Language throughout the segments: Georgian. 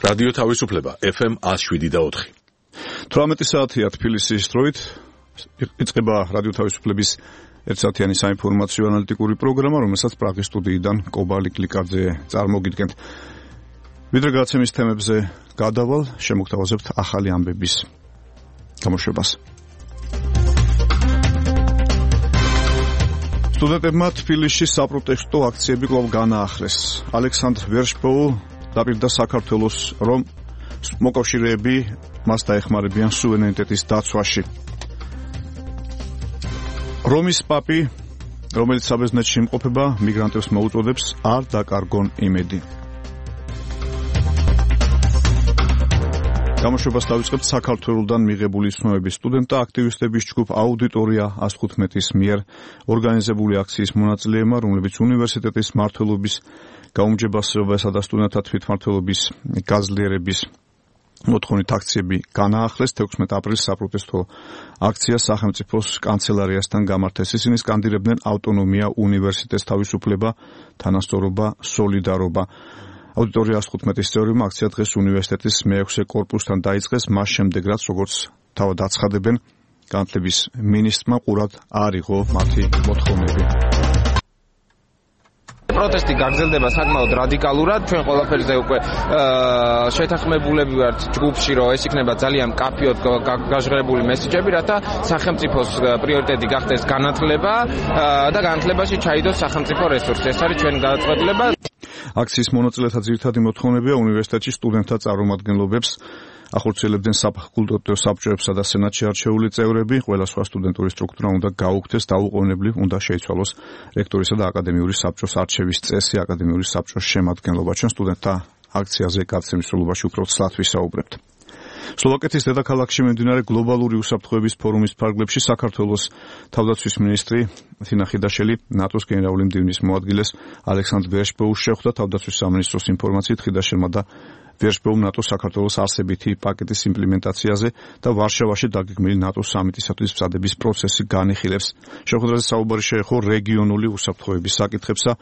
რადიო თავისუფლება FM 107.4. 18 საათია თბილისის დროით იწყება რადიო თავისუფლების ერთსაათიანი საინფორმაციო ანალიტიკური პროგრამა, რომელსაც პრაღის სტუდიიდან კობალი კლიკაძე წარმოგიდგენთ. ვიდრე გადაცემის თემებზე გადავალ, შემოგთავაზებთ ახალი ამბების გამოშვებას. სტუდენტებმა თბილისში საპროტესტო აქციები კვლავ განაახლეს. ალექსანდრ ვერშბოუ დაპირდა საქართველოს, რომ მოკავშირეები მას დაეხმარებიან სუვერენიტეტის დაცვაში. რომის პაპი, რომელიც საბერძნეთში იმყოფება, მიგრანტებს მოუწოდებს არ დაკარგონ იმედი. გამოშვებას დავიწყებთ საქართველოსდან მიღებული ცნობების. სტუდენტთა აქტივისტების ჯგუფ აუდიტორია 115-ის მიერ ორგანიზებული აქციის მონაწილეებმა, რომლებიც უნივერსიტეტის მმართველობის გაუმჯობესებასა და სტუდენტთა თვითმმართველობის გაძლიერების მოთხოვნით აქციები განაახლეს. 16 აპრილს საპროტესტო აქცია სახელმწიფოს კანცელარიასთან გამართეს. ისინი სკანდირებდნენ ავტონომია, უნივერსიტეტის თავისუფლება, თანასწორობა, სოლიდარობა. აუდიტორია 115-ის წევრებმა აქცია დღეს უნივერსიტეტის მე-6 კორპუსთან დაიწყეს, მას შემდეგ რაც როგორც თავად აცხადებენ, განათლების მინისტრმა ყურად არ იღო მათი მოთხოვნები. პროტესტი გაგრძელდება საკმაოდ რადიკალურად. ჩვენ ყველაფერზე უკვე შეთანხმებულები ვართ ჯგუფში, რომ ეს იქნება ძალიან მკაფიოდ გაჟღერებული მესიჯები, რათა სახელმწიფოს პრიორიტეტი გახდეს განათლება და განათლებაში ჩაიდოს სახელმწიფო რესურსი. ეს არის ჩვენი გადაწყვეტილება. აქციის მონაწილეთა ძირითადი მოთხოვნებია უნივერსიტეტში სტუდენტთა წარმომადგენლობებს ახორციელებდნენ საფაკულტეტო საბჭოებსა და სენატში არჩეული წევრები. ყველა სხვა სტუდენტური სტრუქტურა უნდა გაუქმდეს, დაუყოვნებლივ უნდა შეიცვალოს რექტორისა და აკადემიური საბჭოს არჩევის წესი, აკადემიური საბჭოს შემადგენლობა. ჩვენ სტუდენტთა აქციაზე გადაცემის სრულობაში უფრო ცლად ვისაუბრებთ. სლოვაკეთის დედაქალაქში მიმდინარე გლობალური უსაფრთხოების ფორუმის ფარგლებში საქართველოს თავდაცვის მინისტრი თინა ხიდაშელი ნატოს გენერალური მდივნის მოადგილეს ალექსანდრ ვერშბოუს შეხვდა. თავდაცვის სამინისტროს ინფორმაციით ხიდაშელმა და ვერშბოუმ ნატოს საქართველოს არსებითი პაკეტის იმპლემენტაციაზე და ვარშავაში დაგეგმილი ნატოს სამიტისათვის მზადების პროცესი განიხილებს. შეხვედრაზე საუბარი შეეხო რეგიონული უსაფრთხოების საკითხებსა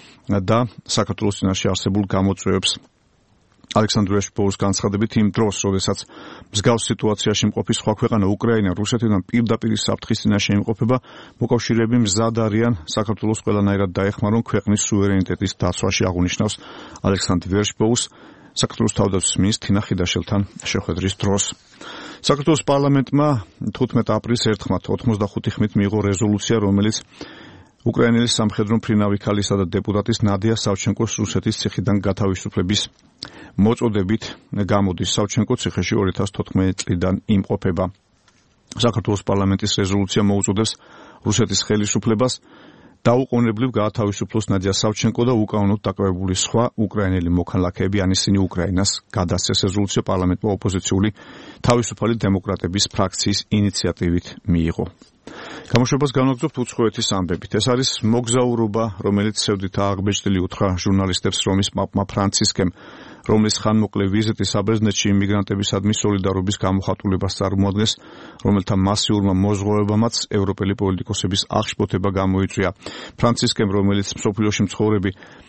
და საქართველოს წინაშე არსებულ გამოწვევებს. ალექსანდრ ვერშბოუს განცხადებით, იმ დროს, როდესაც მსგავს სიტუაციაში მყოფი სხვა ქვეყანა უკრაინა რუსეთიდან პირდაპირ საფრთხის წინაშე იმყოფება, მოკავშირეები მზად არიან საქართველოს ყველანაირად დაეხმარონ ქვეყნის სუვერენიტეტის დაცვაში, აღნიშნავს ალექსანდრ ვერშბოუს საქართველოს თავდაცვის მინისტრ თინა ხიდაშელთან შეხვედრის დროს. საქართველოს პარლამენტმა 15 აპრილს ერთხმად 85 ხმით მიიღო რეზოლუცია, რომელიც უკრაინელი სამხედრო მფრინავი ქალისა და დეპუტატის ნადია სავჩენკოს რუსეთის ციხიდან გათავისუფლების მოწოდებით გამოდის. სავჩენკო ციხეში 2014 წლიდან იმყოფება. საქართველოს პარლამენტის რეზოლუცია მოუწოდებს რუსეთის ხელისუფლებას დაუყოვნებლივ გაათავისუფლოს ნადია სავჩენკო და უკანონოდ დაკავებული სხვა უკრაინელი მოქალაქეები, ან ისინი უკრაინას გადასცეს. რეზოლუცია პარლამენტმა ოპოზიციული თავისუფალი დემოკრატების ფრაქციის ინიციატივით მიიღო. გამოშვებას განვაგრძობთ უცხოეთის ამბებით. ეს არის მოგზაურობა, რომელიც სევდით აღბეჭდილი უთხრა ჟურნალისტებს რომის პაპმა ფრანცისკემ, რომლის ხანმოკლე ვიზიტი საბერძნეთში იმიგრანტებისადმი სოლიდარობის გამოხატულებას წარმოადგენს, რომელთა მასიურმა მოზღვავებამაც ევროპელი პოლიტიკოსების აღშფოთება გამოიწვია. ფრანცისკემ, რომელიც მსოფლიოში მცხოვრები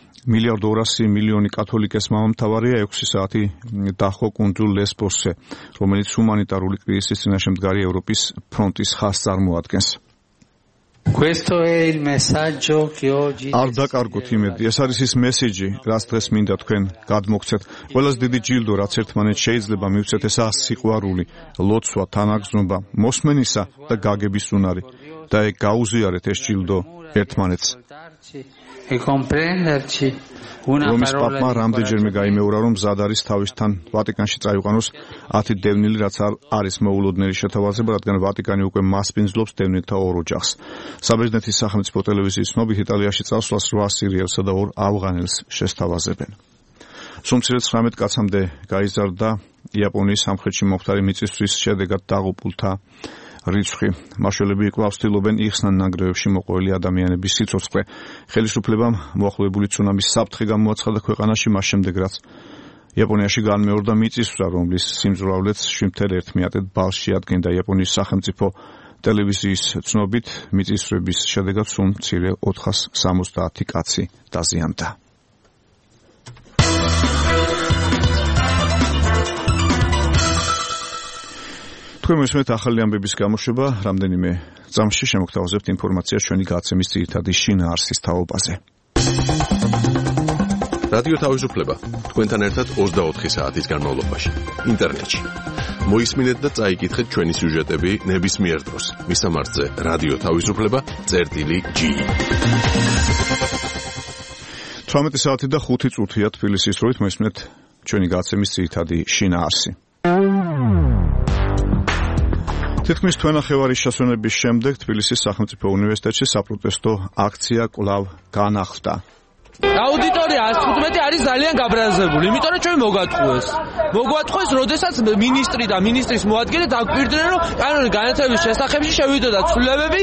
1,2 კათოლიკეს მამამთავარია, 6 საათი დაჰყო კუნძულ ლესბოსზე, რომელიც ჰუმანიტარული კრიზისის წინაშე მდგარი ევროპის ფრონტის ხაზს წარმოადგენს. არ დაკარგოთ იმედი. ეს არის ის მესიჯი, რაც დღეს მინდა თქვენ გადმოგცეთ. ყველაზე დიდი ჯილდო, რაც ერთმანეთს შეიძლება მივცეთ, ესაა სიყვარული, ლოცვა, თანაგრძნობა, მოსმენისა და გაგების უნარი. და ეგ გაუზიარეთ ეს ჯილდო ერთმანეთს. რომის პაპმა რამდენჯერმე გაიმეორა, რომ მზად არის თავისთან ვატიკანში წაიყვანოს 10 დევნილი, რაც არ არის მოულოდნელი შეთავაზება, რადგან ვატიკანი უკვე მასპინძლობს დევნილთა ორ ოჯახს. საბერძნეთის სახელმწიფო ტელევიზიის ცნობით, იტალიაში წასვლას 8 სირიელსა და 2 ავღანელს შესთავაზებენ. სულ 19 კაცამდე გაიზარდა იაპონიის სამხრეთში მომხდარი მიწისძვრის შედეგად დაღუპულთა რიცხვი. მაშველები კვლავ ცდილობენ იხსნან ნანგრევებში მოყვეული ადამიანების სიცოცხლე. ხელისუფლებამ მოახლოებული ცუნამის საფრთხე გამოაცხადა ქვეყანაში, მას შემდეგ რაც იაპონიაში განმეორდა მიწისძვრა, რომლის სიმძლავრეც 7.1 ბალს შეადგენდა. იაპონიის სახელმწიფო ტელევიზიის ცნობით, მიწისძვრების შედეგად სულ მცირე 470 კაცი დაზიანდა. თქვენ მესმენთ ახალი ამბების გამოშვება, რამდენიმე წამში შემოგთავაზებთ ინფორმაციას ჩვენი გაცემის ძირითადი შინაარსის თაობაზე. რადიო თავისუფლება თქვენთან ერთად 24 საათის განმავლობაში ინტერნეტში. მოისმინეთ და წაიკითხეთ ჩვენი სიუჟეტები ნებისმიერ დროს. მისამართზე რადიო თავისუფლება.gi 18 საათი და 5 წუთია თბილისის დროით მოისმინეთ ჩვენი გაცემის ძირითადი შინაარსი. თითქმის თვენახევარის შესვენების შემდეგ თბილისის სახელმწიფო უნივერსიტეტში საპროტესტო აქცია კვლავ განახლდა. აუდიტორია 115 არის ძალიან გაბრაზებული, იმიტომ რომ ჩვენ მოგვატყუეს, როდესაც მინისტრი და მინისტრის მოადგილე დაგვირდნენ, რომ კანონი განათლების შესახებში შევიდოდა ცვლილებები.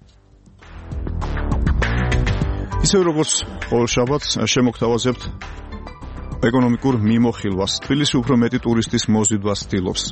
ისევ როგორც ყოველ შაბათს შემოგთავაზებთ ეკონომიკურ მიმოხილვას. თბილისი უფრო მეტი ტურისტის მოზიდვას ცდილობს.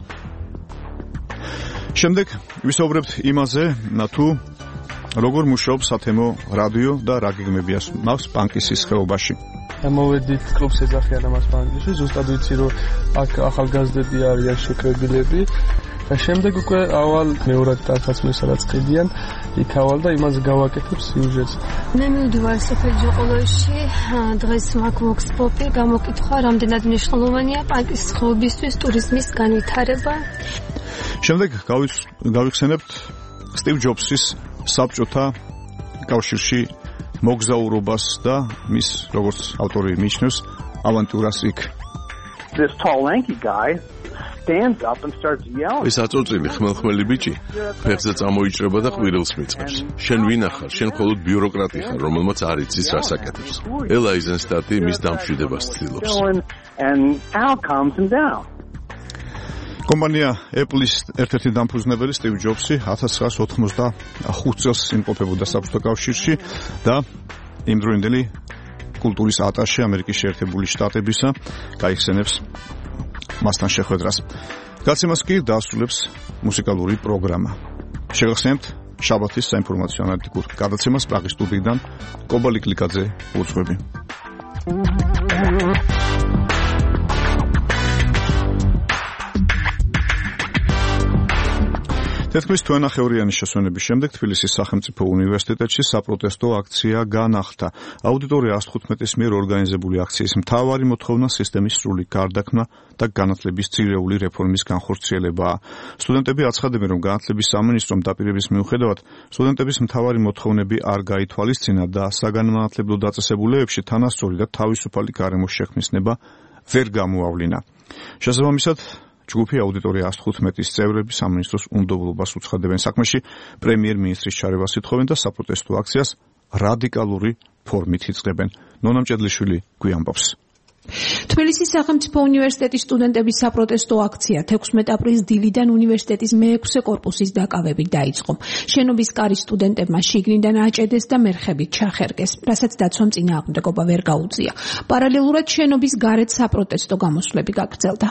შემდეგ ვისაუბრებთ იმაზე, თუ როგორ მუშაობს ათემო რადიო და რა გეგმებია მას პანკისის ხეობაში. მოვედით კლუბს ეძახიან ამას პანკისში, ზუსტად ვიცი რომ აქ ახალგაზრდები არიან შეკრებილები და შემდეგ უკვე ავალ მეორად დაცაცმის სადაც ყიდიან, იქ ავალ და იმას გავაკეთებ სიუჟეტს. მე მივდივარ სოფელ ჯოყოლოში, დღეს მაქვს ვოქსპოპი, გამოკითხვა რამდენად მნიშვნელოვანია პანკისის ხეობისთვის ტურიზმის განვითარება. შემდეგ გავიხსენებთ სტივ ჯობსის საბჭოთა კავშირში მოგზაურობას და მის როგორც ავტორი მიიჩნევს ავანტურას იქ. This tall lanky guy stands up and starts yelling. ეს აწოწილი ხმელხმელი ბიჭი ფეხზე წამოიჭრება და ყვირილს მიწყებს. შენ ვინა ხარ? შენ მხოლოდ ბიუროკრატი ხარ, რომელმაც არ იცის რას აკეთებს. ელა აიზენშტაიტი მის დამშვიდებას ცდილობს. And Al calms him down. კომპანია Apple-ის ერთ-ერთი დამფუძნებელი სტივ ჯობსი 1985 წელს იმყოფებოდა საბჭოთა კავშირში და იმდროინდელი კულტურის ატაშე ამერიკის შეერთებული შტატებისა გაიხსენებს მასთან შეხვედრას. გაცემას კი დაასრულებს მუსიკალური პროგრამა. შეგახსენებთ შაბათის საინფორმაციო ანალიტიკურ გადაცემას პრაღის სტუდიიდან კობალი კლიკაძე უძღვები. თითქმის თვენახევრიანი შესვენების შემდეგ თბილისის სახელმწიფო უნივერსიტეტში საპროტესტო აქცია განახლდა. აუდიტორია 115-ის მიერ ორგანიზებული აქციის მთავარი მოთხოვნა სისტემის სრული გარდაქმნა და განათლების ძირეული რეფორმის განხორციელებაა. სტუდენტები აცხადებენ, რომ განათლების სამინისტრომ დაპირების მიუხედავად სტუდენტების მთავარი მოთხოვნები არ გაითვალისწინა და საგანმანათლებლო დაწესებულებებში თანასწორი და თავისუფალი გარემოს შექმნის ნება ვერ გამოავლინა. შესაბამისად ჯგუფი აუდიტორია 115-ის წევრები სამინისტროს უნდობლობას უცხადებენ საქმეში, პრემიერ-მინისტრის ჩარევას ითხოვენ და საპროტესტო აქციას რადიკალური ფორმით იწყებენ. ნონა მჭედლიშვილი გვიამბობს. თბილისის სახელმწიფო უნივერსიტეტის სტუდენტების საპროტესტო აქცია 16 აპრილს დილიდან უნივერსიტეტის მე-6 კორპუსის დაკავებით დაიწყო. შენობის კარის სტუდენტებმა შიგნიდან აჭედეს და მერხებით ჩახერგეს, რასაც დაცვამ წინააღმდეგობა ვერ გაუწია. პარალელურად შენობის გარეთ საპროტესტო გამოსვლები გაგრძელდა.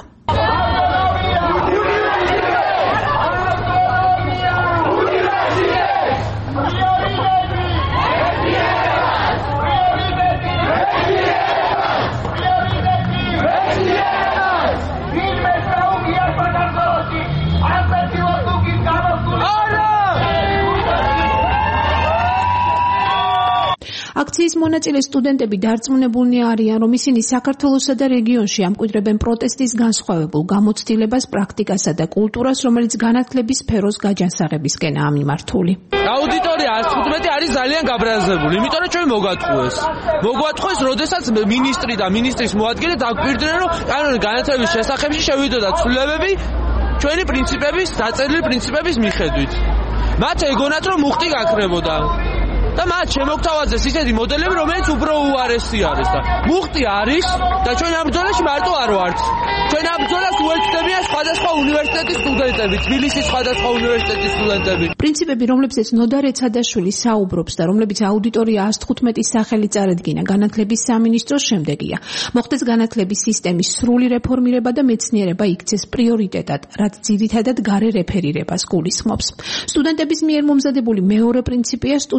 აქციის მონაწილე სტუდენტები დარწმუნებულნი არიან, რომ ისინი საქართველოსა და რეგიონში ამკვიდრებენ პროტესტის განსხვავებულ გამოცდილებას, პრაქტიკასა და კულტურას, რომელიც განათლების სფეროს გაჯანსაღებისკენაა მიმართული. აუდიტორია 115 არის ძალიან გაბრაზებული, იმიტომ რომ ჩვენ მოგვატყუეს, როდესაც მინისტრი და მინისტრის მოადგილე დაგვირდნენ, რომ კანონი განათლების შესახებში შევიდოდა ცვლილებები ჩვენი პრინციპების, დაწერილი პრინციპების მიხედვით. მათ ეგონათ, რომ მუხტი გაქრებოდა. და მათ შემოგთავაზეს ისეთი მოდელები, რომელიც უფრო უარესი არის და მუხტი არის და ჩვენ ამ ბრძოლაში მარტო არ ვართ. ჩვენ ამ ბრძოლას უერთდებიან სხვადასხვა უნივერსიტეტის სტუდენტები, თბილისის სხვადასხვა უნივერსიტეტის სტუდენტები. პრინციპები, რომლებზეც ნოდარ ეცადაშვილი საუბრობს და რომლებიც აუდიტორია 115-ის სახელი წარედგინა განათლების სამინისტროს შემდეგია. მოხდეს განათლების სისტემის სრული რეფორმირება და მეცნიერება იქცეს პრიორიტეტად, რაც ძირითადად გარე რეფერირებას გულისხმობს. სტუდენტების მიერ მომზადებული მეორე პრინციპია სტუდენტური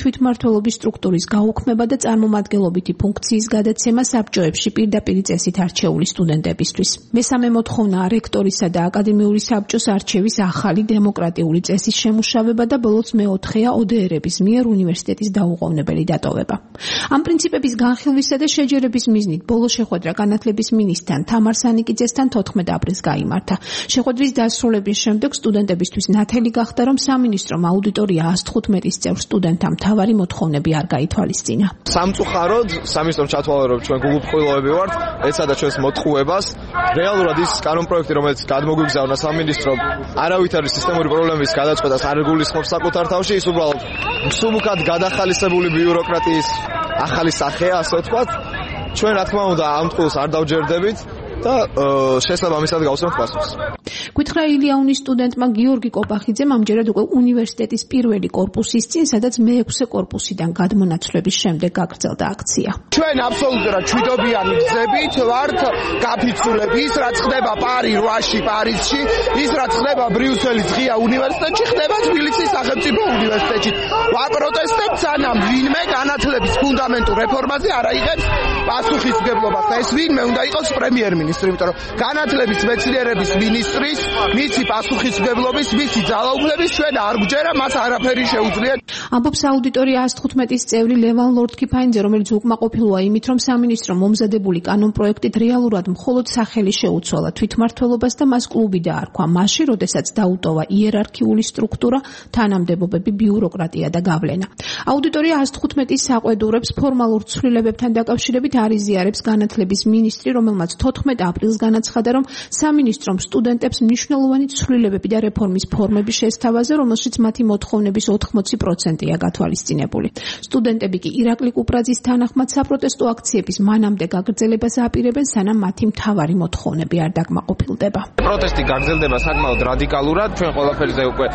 თვითმმართველობის სტრუქტურის გაუქმება და წარმომადგენლობითი ფუნქციის გადაცემა საბჭოებში პირდაპირ წესით არჩეული სტუდენტებისთვის. მესამე მოთხოვნაა რექტორისა და აკადემიური საბჭოს არჩევის ახალი დემოკრატიული წესის შემუშავება და ბოლოს მეოთხეა ODR-ების მიერ უნივერსიტეტის დაუყოვნებელი დატოვება. ამ პრინციპების განხილვისა და შეჯერების მიზნით ბოლო შეხვედრა განათლების მინისტრთან თამარ სანიკიძესთან 14 აპრილს გაიმართა. შეხვედრის დასრულების შემდეგ სტუდენტებისთვის ნათელი გახდა, რომ სამინისტრომ აუდიტორია 115 წევრ სტუდენტთა მთავარი მოთხოვნები არ გაითვალისწინა. სამწუხაროდ სამინისტრომ ჩათვალა, რომ ჩვენ გულუბრყვილოები ვართ, ეცადა ჩვენს მოტყუებას. რეალურად ის კანონპროექტი, რომელიც გადმოგვიგზავნა სამინისტრომ, არავითარი სისტემური პრობლემის გადაწყვეტას არ გულისხმობს საკუთარ თავში, ის უბრალოდ მსუბუქად გადახალისებული ბიუროკრატიის ახალი სახეა, ასე ვთქვათ. ჩვენ რა თქმა უნდა ამ ტყუილს არ დავჯერდებით და შესაბამისად გავსვამთ პასუხს. გითხრა ილიაუნის სტუდენტმა გიორგი კოპახიძემ ამჯერად უკვე უნივერსიტეტის პირველი კორპუსის წინ, სადაც მე-6 კორპუსიდან გადმონაცვლების შემდეგ გაგრძელდა აქცია. ჩვენ აბსოლუტურად ჩვიდობიანი გზებით ვართ გაფიცულები. ის რაც ხდება პარი 8-ში პარიზში, ის რაც ხდება ბრიუსელის ღია უნივერსიტეტში, ხდება თბილისის სახელმწიფო უნივერსიტეტში. ვაპროტესტებთ, სანამ ვინმე განათლების ფუნდამენტურ რეფორმაზე არ აიღებს პასუხისმგებლობას. ეს ვინმე უნდა იყოს პრემიერ-მინისტრი, იმიტომ რომ განათლების მეცნიერების მინისტრის, მისი პასუხისმგებლობის, მისი ძალაუფლების ჩვენ არ გვჯერა, მას არაფერი შეუძლია. ამბობს აუდიტორია 115 წევრი ლევან ლორდ-კიფაინძე, რომელიც უკმაყოფილოა იმით, რომ სამინისტრომ მომზადებული კანონპროექტით რეალურად მხოლოდ სახელი შეუცვალა თვითმმართველობას და მას კლუბი დაარქვა მაშინ, როდესაც დაუტოვა იერარქიული სტრუქტურა, თანამდებობები, ბიუროკრატია და გავლენა. აუდიტორია 115 საყვედურებს ფორმალურ ცვლილებებთან დაკავშირებით არ იზიარებს განათლების მინისტრი, რომელმაც 14 აპრილს განაცხადა, რომ სამინისტრომ სტუდენტებს მნიშვნელოვანი ცვლილებები და რეფორმის ფორმები შესთავაზა, რომელშიც მათი მოთხოვნების 80%-ია გათვალისწინებული. სტუდენტები კი ირაკლი კუპრაძის თანახმად საპროტესტო აქციების მანამდე გაგრძელებას აპირებენ, სანამ მათი მთავარი მოთხოვნები არ დაკმაყოფილდება. პროტესტი გაგრძელდება საკმაოდ რადიკალურად. ჩვენ ყველაფერზე უკვე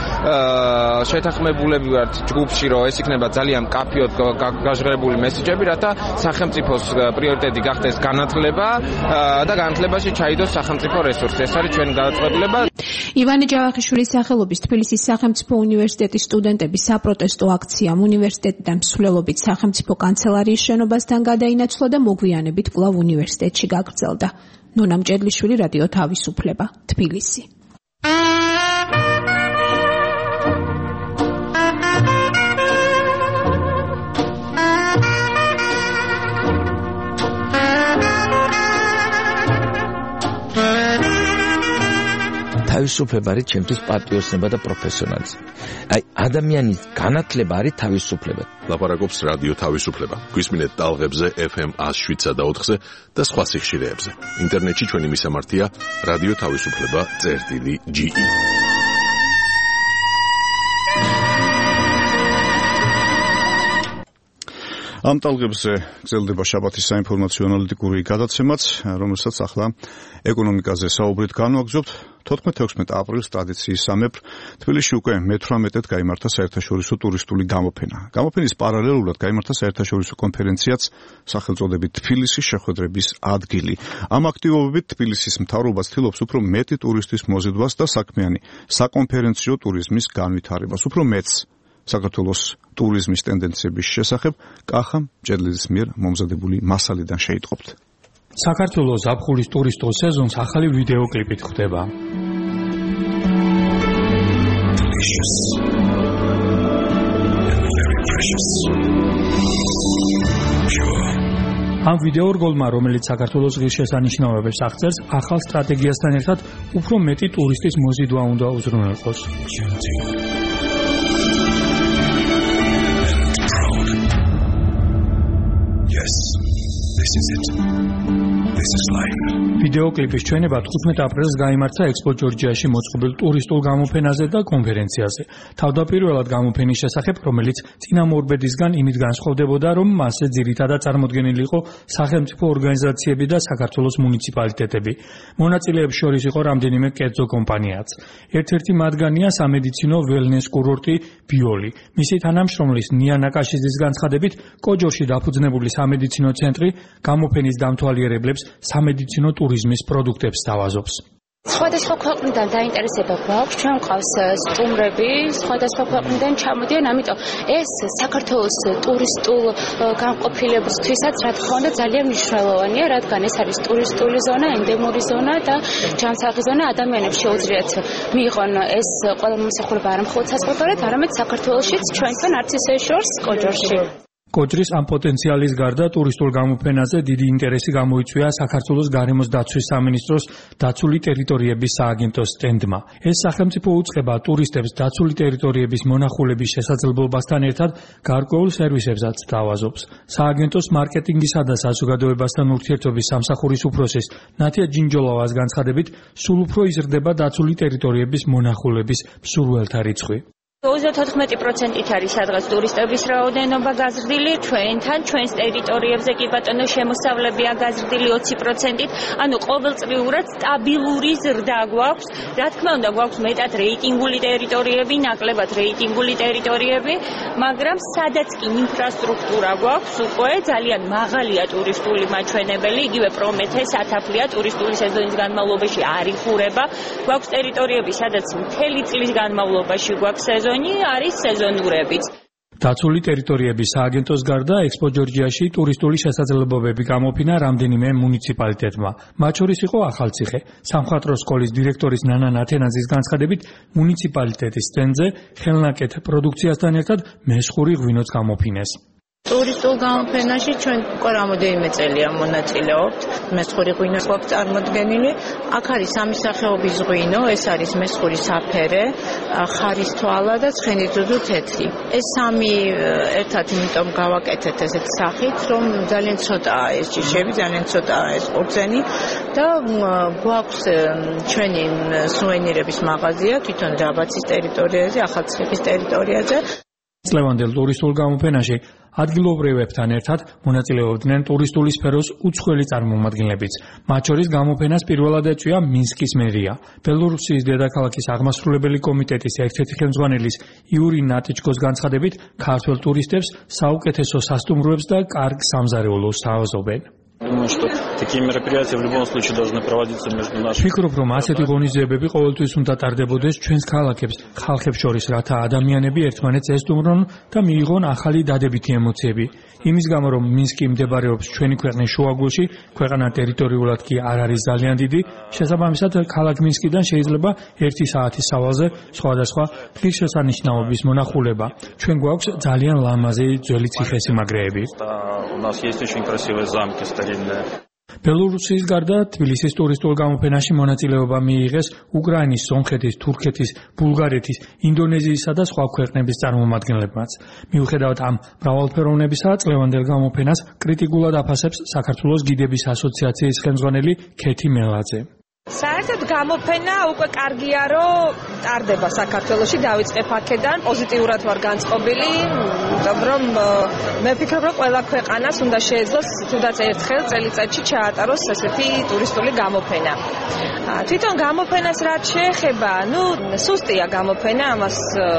შეთანხმებულები ვართ ჯგუფში, რომ ეს იქნება ძალიან მკაფიოდ გაჟღერებული მესიჯები, რათა სახელმწიფოს პრიორიტეტი გახდეს განათლება და განათლებაში ჩაიდოს სახელმწიფო რესურსი. ეს არის ჩვენი გადაწყვეტილება. ივანე ჯავახიშვილის სახელობის თბილისის სახელმწიფო უნივერსიტეტის სტუდენტების საპროტესტო აქციამ უნივერსიტეტიდან მსვლელობით სახელმწიფო კანცელარიის შენობასთან გადაინაცვლა და მოგვიანებით კვლავ უნივერსიტეტში გაგრძელდა. ნონა მჭედლიშვილი, რადიო თავისუფლება, თბილისი. თავისუფლება არის ჩემთვის პატრიოტიზმი და პროფესიონალიზმი. აი, ადამიანის განათლება არის თავისუფლება. ლაპარაკობს რადიო თავისუფლება. გვისმინეთ ტალღებზე FM 107.4-ზე და სხვა სიხშირეებზე. ინტერნეტში ჩვენი მისამართია რადიო თავისუფლება.ge. ამ ტალღებზე გრძელდება შაბათის საინფორმაციო ანალიტიკური გადაცემაც, რომელსაც ახლა ეკონომიკაზე საუბრით განვაგრძობთ. 14-16 აპრილს ტრადიციის სამეფ თბილისში უკვე მე-18-ად გაიმართა საერთაშორისო ტურისტული გამოფენა. გამოფენის პარალელურად გაიმართა საერთაშორისო კონფერენციაც სახელწოდებით თბილისის შეხვედრების ადგილი. ამ აქტივობებით თბილისის მთავრობა ცდილობს უფრო მეტი ტურისტის მოზიდვას და საქმიანი საკონფერენციო ტურიზმის განვითარებას. უფრო მეტს საქართველოს ტურიზმის ტენდენციების შესახებ კახა მჭედლიძის მიერ მომზადებული მასალიდან შეიტყობთ. საქართველოს ზაფხულის ტურისტულ სეზონს ახალი ვიდეოკლიპით ხვდება. ამ ვიდეორგოლმა, რომელიც საქართველოს ღირსშესანიშნაობებს აღწერს, ახალ სტრატეგიასთან ერთად უფრო მეტი ტურისტის მოზიდვა უნდა უზრუნველყოს. Yes, this is it. This is life. ვიდეოკლიპის ჩვენება 15 აპრილს გაიმართა ექსპო ჯორჯიაში მოწყობილ ტურისტულ გამოფენაზე და კონფერენციაზე. თავდაპირველად გამოფენის შესახებ, რომელიც წინა მორბედისგან იმით განსხვავდებოდა, რომ მასზე ძირითადად წარმოდგენილი იყო სახელმწიფო ორგანიზაციები და საქართველოს მუნიციპალიტეტები. მონაწილეებს შორის იყო რამდენიმე კერძო კომპანიაც. ერთ-ერთი მათგანია სამედიცინო ველნეს კურორტი ბიოლი. მისი თანამშრომლის ნია ნაკაშიძის განცხადებით, კოჯორში დაფუძნებული სამედიცინო ცენტრი გამოფენის დამთვალიერებლებს სამედიცინო ტურიზმის პროდუქტებს სთავაზობს. სხვადასხვა ქვეყნიდან დაინტერესება გვაქვს, ჩვენ გვყავს სტუმრები, სხვადასხვა ქვეყნიდან ჩამოდიან, ამიტომ ეს საქართველოს ტურისტულ განყოფილებისთვისაც რა თქმა უნდა ძალიან მნიშვნელოვანია, რადგან ეს არის ტურისტული ზონა, ენდემური ზონა და ჯანსაღი ზონა, ადამიანებს შეუძლიათ მიიღონ ეს ყველა მომსახურება არა მხოლოდ საზღვარგარეთ, არამედ საქართველოშიც ჩვენთან არც ისე შორს კოჯორში. კოჯრის ამ პოტენციალის გარდა ტურისტულ გამოფენაზე დიდი ინტერესი გამოიწვია საქართველოს გარემოს დაცვის სამინისტროს დაცული ტერიტორიების სააგენტოს სტენდმა. ეს სახელმწიფო უწყება ტურისტებს დაცული ტერიტორიების მონახულების შესაძლებლობასთან ერთად გარკვეულ სერვისებსაც სთავაზობს. სააგენტოს მარკეტინგისა და საზოგადოებასთან ურთიერთობის სამსახურის უფროსის ნათია ჯინჯოლავას განცხადებით, სულ უფრო იზრდება დაცული ტერიტორიების მონახულების მსურველთა რიცხვი. 34% არის სადღაც ტურისტების რაოდენობა გაზრდილი, ჩვენს ტერიტორიებზე კი ბატონო შემოსავლებია გაზრდილი 20%-ით, ანუ ყოველწლიურად სტაბილური ზრდა გვაქვს. რა თქმა უნდა, გვაქვს მეტად რეიტინგული ტერიტორიები, ნაკლებად რეიტინგული ტერიტორიები, მაგრამ სადაც კი ინფრასტრუქტურა გვაქვს, უკვე ძალიან მაღალია ტურისტული მაჩვენებელი, იგივე პრომეთე სათაფლია ტურისტული სეზონის განმავლობაში არ იხურება. გვაქვს ტერიტორიები, სადაც მთელი წლის განმავლობაში გვაქვს არის სეზონურებიც. დაცული ტერიტორიების სააგენტოს გარდა ექსპო ჯორჯიაში ტურისტული შესაძლებლობები გამოფინა რამდენიმე მუნიციპალიტეტმა. მათ შორის იყო ახალციხე. სამხატვრო სკოლის დირექტორის ნანა ნათენაძის განცხადებით, მუნიციპალიტეტის სტენდზე ხელნაკეთ პროდუქციასთან ერთად მესხური ღვინოც გამოფინეს. ტურისტულ გამოფენაში ჩვენ უკვე რამოდენიმე წელია მონაწილეობთ. მესხური ღვინო გვაქვს წარმოდგენილი. აქ არის სამი სახეობის ღვინო, ეს არის მესხური საფერე, ხარისთვალა და ცხენისძუძუ თეთრი. ეს სამი ერთად იმიტომ გავაკეთეთ ესეთ სახით, რომ ძალიან ცოტაა ეს ჯიშები, ძალიან ცოტაა ეს ყურძენი და გვაქვს ჩვენი სუვენირების მაღაზია თვითონ ჯაბაცის ტერიტორიაზე, ახალციხის ტერიტორიაზე. წლევანდელ ტურისტულ გამოფენაში ადგილობრივებთან ერთად მონაწილეობდნენ ტურისტული სფეროს უცხოელი წარმომადგენლებიც. მათ შორის გამოფენას პირველად ეწვია მინსკის მერია. ბელორუსიის დედაქალაქის აღმასრულებელი კომიტეტის ერთ-ერთი ხელმძღვანელის იური ნატიჩკოს განცხადებით, ქართველ ტურისტებს საუკეთესო სასტუმროებს და კარგ სამზარეულოს სთავაზობენ. Думаю, что такие мероприятия в любом случае должны проводиться между нашими. Ვფიქრობ, რომ ასეთი ღონისძიებები ყოველთვის უნდა ტარდებოდეს ჩვენს ქალაქებს, ხალხებს შორის, რათა ადამიანები ერთმანეთს ესტუმრონ და მიიღონ ახალი დადებითი ემოციები. იმის გამო, რომ მინსკი მდებარეობს ჩვენი ქვეყნის შუაგულში, ქვეყანა ტერიტორიულად კი არ არის ძალიან დიდი, შესაბამისად, ქალაქ მინსკიდან შეიძლება 1 საათის სავალზე სხვადასხვა ღირსშესანიშნაობის მონახულება. ჩვენ გვაქვს ძალიან ლამაზი ძველი ციხესიმაგრეები. У нас есть очень красивые замки старинные. ბელორუსიის გარდა თბილისის ტურისტულ გამოფენაში მონაწილეობა მიიღეს უკრაინის, სომხეთის, თურქეთის, ბულგარეთის, ინდონეზიისა და სხვა ქვეყნების წარმომადგენლებმაც. მიუხედავად ამ მრავალფეროვნებისა, წლევანდელ გამოფენას კრიტიკულად აფასებს საქართველოს გიდების ასოციაციის ხელმძღვანელი ქეთი მელაძე. საერთოდ გამოფენა უკვე კარგია, რომ ტარდება საქართველოში, დავიწყებ აქედან, პოზიტიურად ვარ განწყობილი, რომ მე ვფიქრობ, რომ ყველა ქვეყანას უნდა შეეძლოს თუნდაც ერთხელ წელიწადში ჩაატაროს ესეთი ტურისტული გამოფენა. თვითონ გამოფენას რაც შეეხება, სუსტია გამოფენა, ამას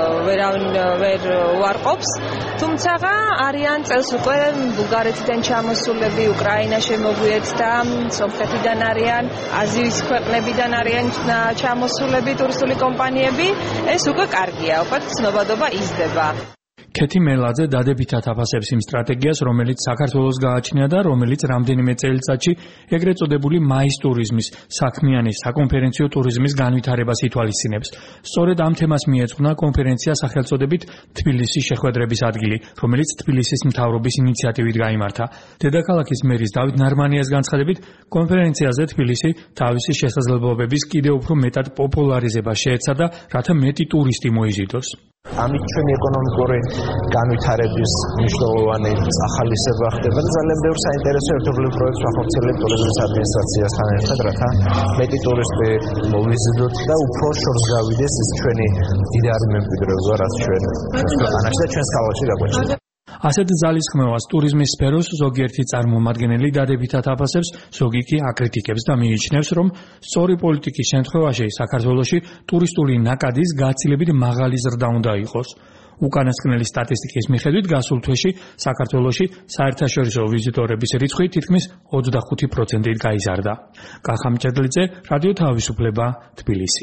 ვერ უარყოფს, თუმცა არიან წელს უკვე ბულგარეთიდან ჩამოსულები, უკრაინა შემოგვიერთდა, სომხეთიდან არიან, აზიის ქვეყნებიდან არიან ჩამოსულები ტურისტული კომპანიები, ეს უკვე კარგია, უკვე ცნობადობა იზრდება. ქეთი მელაძე დადებითად აფასებს იმ სტრატეგიას, რომელიც საქართველოს გააჩნია და რომელიც რამდენიმე წელიწადში ეგრეთ წოდებული მაის ტურიზმის, საქმიანი საკონფერენციო ტურიზმის განვითარებას ითვალისწინებს. სწორედ ამ თემას მიეძღვნა კონფერენცია სახელწოდებით თბილისის შეხვედრების ადგილი, რომელიც თბილისის მთავრობის ინიციატივით გაიმართა. დედაქალაქის მერის დავით ნარმანიას განცხადებით, კონფერენციაზე თბილისი თავისი შესაძლებლობების კიდევ უფრო მეტად პოპულარიზებას შეეცადა, რათა მეტი ტურისტი მოიზიდოს. ამით ჩვენი ეკონომიკური განვითარების მნიშვნელოვანი ახალისება ხდება და ძალიან ბევრ საინტერესო ერთობლივ პროექტს ვახორციელებთ ტურიზმის ადმინისტრაციასთან ერთად, რათა მეტი ტურისტი მოვიზიდოთ და უფრო შორს გავიდეს ეს ჩვენი დიდარი მემკვიდრეობა, რაც ჩვენ ქვეყანაში და ჩვენს ქალაქში გაგვაჩნია. ასეთ ძალისხმევას ტურიზმის სფეროს ზოგიერთი წარმომადგენელი დადებითად აფასებს, ზოგი კი აკრიტიკებს და მიიჩნევს, რომ სწორი პოლიტიკის შემთხვევაში საქართველოში ტურისტული ნაკადის გაცილებით მაღალი ზრდა უნდა იყოს. უკანასკნელი სტატისტიკის მიხედვით გასულ თვეში საქართველოში საერთაშორისო ვიზიტორების რიცხვი თითქმის 25%-ით გაიზარდა. კახა მჭედლიძე, რადიო თავისუფლება, თბილისი.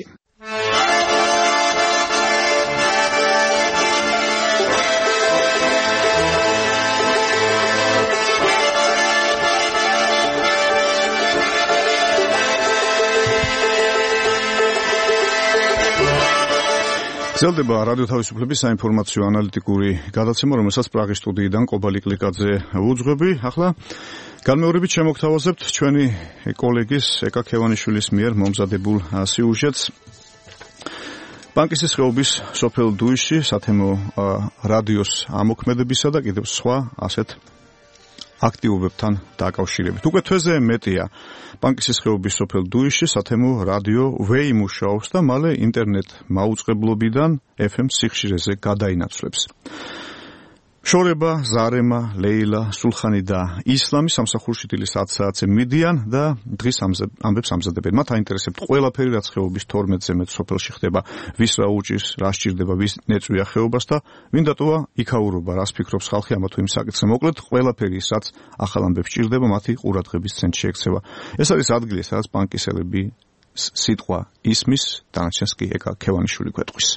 გრძელდება რადიო თავისუფლების საინფორმაციო ანალიტიკური გადაცემა, რომელსაც პრაღის სტუდიიდან ყობალი კლიკაძე ვუძღვები. ახლა განმეორებით შემოგთავაზებთ ჩვენი კოლეგის ეკა ქევანიშვილის მიერ მომზადებულ სიუჟეტს. ბანკისის ხეობის სოფელ დუისში სათემო რადიოს ამოქმედებისა და კიდევ სხვა ასეთ აქტივობებთან დაკავშირებით. უკვე თვეზე მეტია ბანკისის ხეობის სოფელ დუისში სათემო რადიო ვეი მუშაობს და მალე ინტერნეტ მაუწყებლობიდან FM სიხშირეზე გადაინაცვლებს. შორება, ზარემა, ლეილა, სულხანი და ისლამი სამსახურში დილის 10 საათზე მიდიან და დღის ამბებს ამზადებენ. მათ აინტერესებთ ყველაფერი, რაც ხეობის 12-ზე მეტ სოფელში ხდება, ვის რა უჭირს, რა სჭირდება, ვის ნეწვია ხეობას და ვინ დატოვა იქაურობა, რას ფიქრობს ხალხი ამა თუ იმ საკითხზე. მოკლედ, ყველაფერი ის, რაც ახალ ამბებს სჭირდება, მათი ყურადღების ცენტრში ექცევა. ეს არის ადგილი, სადაც ბანკისელები სიტყვა ისმის, დანარჩენს კი ეკა ქევანიშვილი გვეტყვის.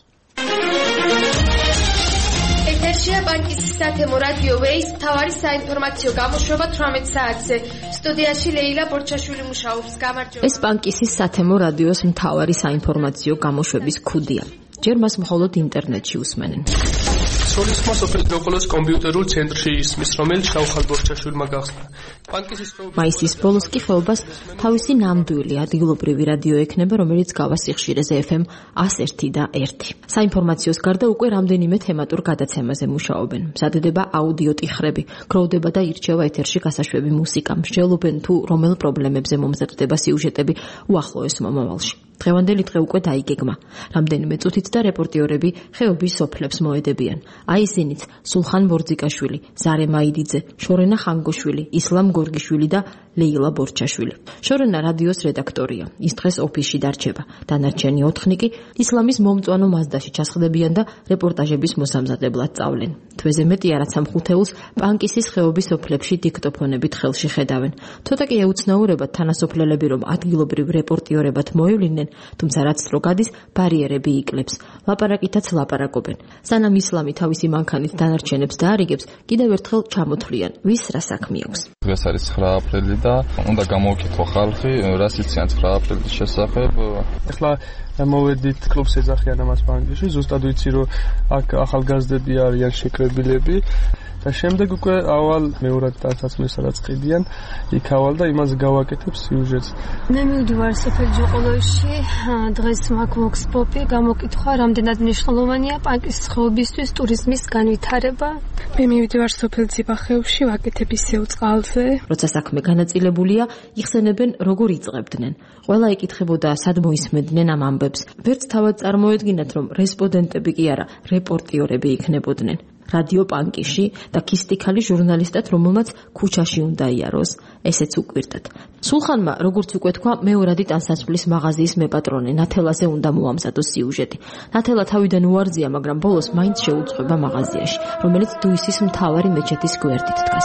ეთერშია ბანკისის სათემო რადიო ვეის მთავარი საინფორმაციო გამოშვება 18 საათზე. სტუდიაში ლეილა ბორჩაშვილი მუშაობს. გამარჯობა. ეს ბანკისის სათემო რადიოს მთავარი საინფორმაციო გამოშვების ქუდია. ჯერ მას მხოლოდ ინტერნეტში უსმენენ. სოლისხმა სოფელ დოკოლოს კომპიუტერულ ცენტრში ისმის, რომელიც შავხალ ბორჩაშვილმა გახსნა. მაისის ბოლოს კი ხეობას თავისი ნამდვილი ადგილობრივი რადიო ექნება, რომელიც გავა სიხშირეზე FM 101 და 1. საინფორმაციოს გარდა უკვე რამდენიმე თემატურ გადაცემაზე მუშაობენ. მზადდება აუდიო ტიხრები, გროვდება და ირჩევა ეთერში გასაშვები მუსიკა, მსჯელობენ თუ რომელ პრობლემებზე მომზადდება სიუჟეტები უახლოეს მომავალში. დღევანდელი დღე უკვე დაიგეგმა. რამდენიმე წუთით და რეპორტიორები ხეობის სოფლებს მოედებიან. აი ისინიც: სულხან ბორძიკაშვილი, ზარე მაიდიძე, შორენა ხანგოშვილი, ისლამ გორგიშვილი და ლეილა ბორჩაშვილი. შორენა რადიოს რედაქტორია. ის დღეს ოფისში დარჩება. დანარჩენი 4 კი ისლამის მომწვანო მაზდაში ჩასხდებიან და რეპორტაჟების მოსამზადებლად სწავლენ. თვეზე მეტია, რაც ამ ხუთეულს ბანკისის ხეობის სოფლებში დიქტოფონებით ხელში ხედავენ. ცოტა კი ეუცნაურებათ თანასოფლელები, რომ ადგილობრივ რეპორტიორებად მოევლინენ, თუმცა რაც დრო გადის, ბარიერები იკლებს. ლაპარაკითაც ლაპარაკობენ. სანამ ისლამი თავისი მანქანით დანარჩენებს დაარიგებს, კიდევ ერთხელ ჩამოთვლიან, ვის რა საქმე აქვს. დღეს არის 9 აპრილი და უნდა გამოვკითხო ხალხი, რას იციან 9 აპრილის შესახებ. ახლა მოვედით კლუბს ეძახიან ამას ბანკში, ზუსტად ვიცი, რომ აქ ახალგაზრდები არიან შეკრებილები. და შემდეგ უკვე ავალ მეორად დასაცმელს სადაც ყიდიან, იქ ავალ და იმას გავაკეთებ სიუჟეტს. მე მივდივარ სოფელ ჯოყოლოში, დღეს მაქვს ვოქსპოპი, გამოკითხვა რამდენად მნიშვნელოვანია ბანკის ხეობისთვის ტურიზმის განვითარება. მე მივდივარ სოფელ ძიბახევში, ვაკეთებ ისევ წყალზე. როცა საქმე განაწილებულია, იხსენებენ როგორ იწყებდნენ. ყველა ეკითხებოდა სად მოისმენდნენ ამ ამბებს. ვერც თავად წარმოედგინათ, რომ რესპონდენტები კი არა, რეპორტიორები იქნებოდნენ. რადიო ბანკიში და ქისტიქალი ჟურნალისტად, რომელმაც ქუჩაში უნდა იაროს, ესეც უკვირდათ. სულხანმა, როგორც უკვე თქვა, მეორადი ტანსაცმლის მაღაზიის მეპატრონე ნათელაზე უნდა მოამზადოს სიუჟეტი. ნათელა თავიდან უარძია, მაგრამ ბოლოს მაინც შეუძღვება მაღაზიაში, რომელიც დუისის მთავარი მეჩეთის გვერდით დგას.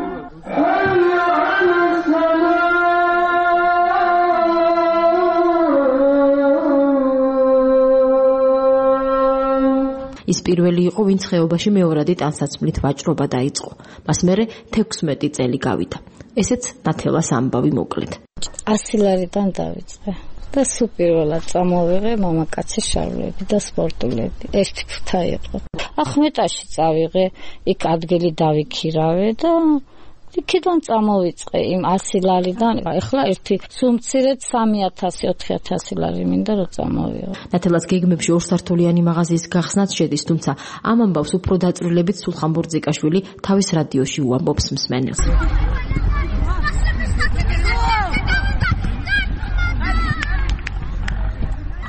ის პირველი იყო, ვინც ხეობაში მეორადი ტანსაცმლით ვაჭრობა დაიწყო. მას მერე 16 წელი გავიდა. ესეც ნათელას ამბავი მოკლედ. 100 ლარიდან დავიწყე და სულ პირველად წამოვიღე მამაკაცის შარვლები და სპორტულები. ერთი ფუთა იყო. ახმეტაში წავიღე, იქ ადგილი დავიქირავე და იქიდან წამოვიწყე იმ 100 ლარიდან. ეხლა ერთი სუმცირედ 3000-4000 ლარი მინდა რომ წამოვიღო. ნათელას გეგმებში ორსართულიანი მაღაზიის გახსნაც შედის, თუმცა ამ ამბავს უფრო დაწვრილებით სულხან ბორძიკაშვილი თავის რადიოში უამბობს მსმენელს.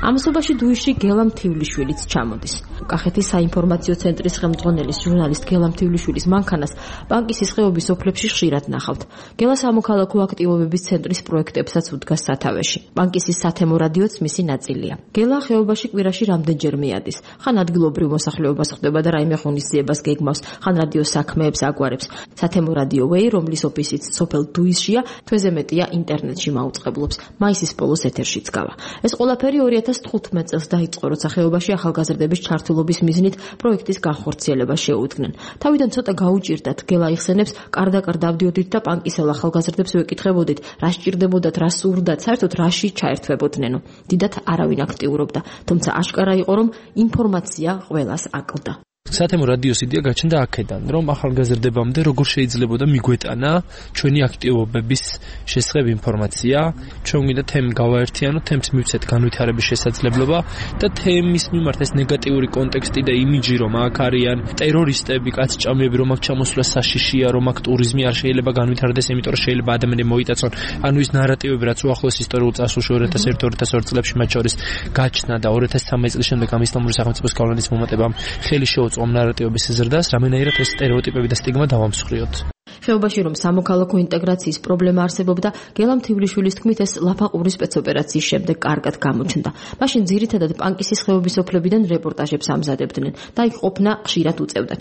ამასობაში დუიში გელამ თივლიშვილიც ჩამოდის. კახეთის საინფორმაციო ცენტრის ხელმძღვანელის ჟურნალისტ გელამ თივლიშვილის მანქანას ბანკის სისხეობის ოფლებში ხშირად ნახავთ. გელა სამოქალაქო აქტივობების ცენტრის პროექტებსაც უდგას სათავეში. ბანკის სათემო რადიოც მისი ნაწილია. გელა ხეობაში კვირაში რამდენჯერ მიადის. ხან ადგილობრივ მოსახლეობას ხვდება და რაიმე ღონისძიებას გეგმავს, ხან რადიო საქმეებს აგვარებს. სათემო რადიო ვეი, რომლის ოფისიც სოფელ დუისშია, თვეზე მეტია ინტერნეტში მაუწყებლობს. მაისის ბოლოს ეთერშიც გავა. ეს ყველაფერი 2015 წელს დაიწყო, როცა ხეობაში ახალგაზრდების ჩართულობის მიზნით პროექტის განხორციელება შეუდგნენ. თავიდან ცოტა გაუჭირდათ, გელა იხსენებს, კარდაკარ დავდიოდით და პანკისელ ახალგაზრდებს ვეკითხებოდით, რა სჭირდებოდათ, რა სურდათ, საერთოდ რაში ჩაერთვებოდნენო. დიდათ არავინ აქტიურობდა, თუმცა აშკარა იყო, რომ ინფორმაცია ყველას აკლდა. სათემო რადიოს იდეა გაჩნდა აქედან, რომ ახალგაზრდებამდე როგორ შეიძლება მიგვეტანა ჩვენი აქტივობების შესახებ ინფორმაცია, ჩვენ გვინდა თემი გავაერთიანოთ, თემს მივცეთ განვითარების შესაძლებლობა და თემის მიმართ ეს ნეგატიური კონტექსტი და იმიჯი, რომ აქ არიან ტერორისტები, კაცჭამები, რომ აქ ჩამოსვლა საშიშია, რომ აქ ტურიზმი არ შეიძლება განვითარდეს, იმიტომ რომ შეიძლება ადამიანები მოიტაცონ, ანუ ის ნარატივები, რაც უახლოეს ისტორიულ წარსულში 2001-2002 წლებში მათ შორის გაჩნდა და 2013 წლის შემდეგ ამ ისლამური სახელმწიფოს გავლენის მომატებამ ხელი შეუწყო ნარატივების ზრდას, რამენაირად ეს სტერეოტიპები და სტიგმა დავამსხვრიოთ. ხეობაში რომ სამოქალაქო ინტეგრაციის პრობლემა არსებობდა, გელამ თივლიშვილის თქმით ეს ლაფაყურის სპეცოპერაციის შემდეგ კარგად გამოჩნდა. მაშინ ძირითადად პანკისის ხეობის ოფლებიდან რეპორტაჟებს ამზადებდნენ და იქ ყოფნა ხშირად უწევდათ.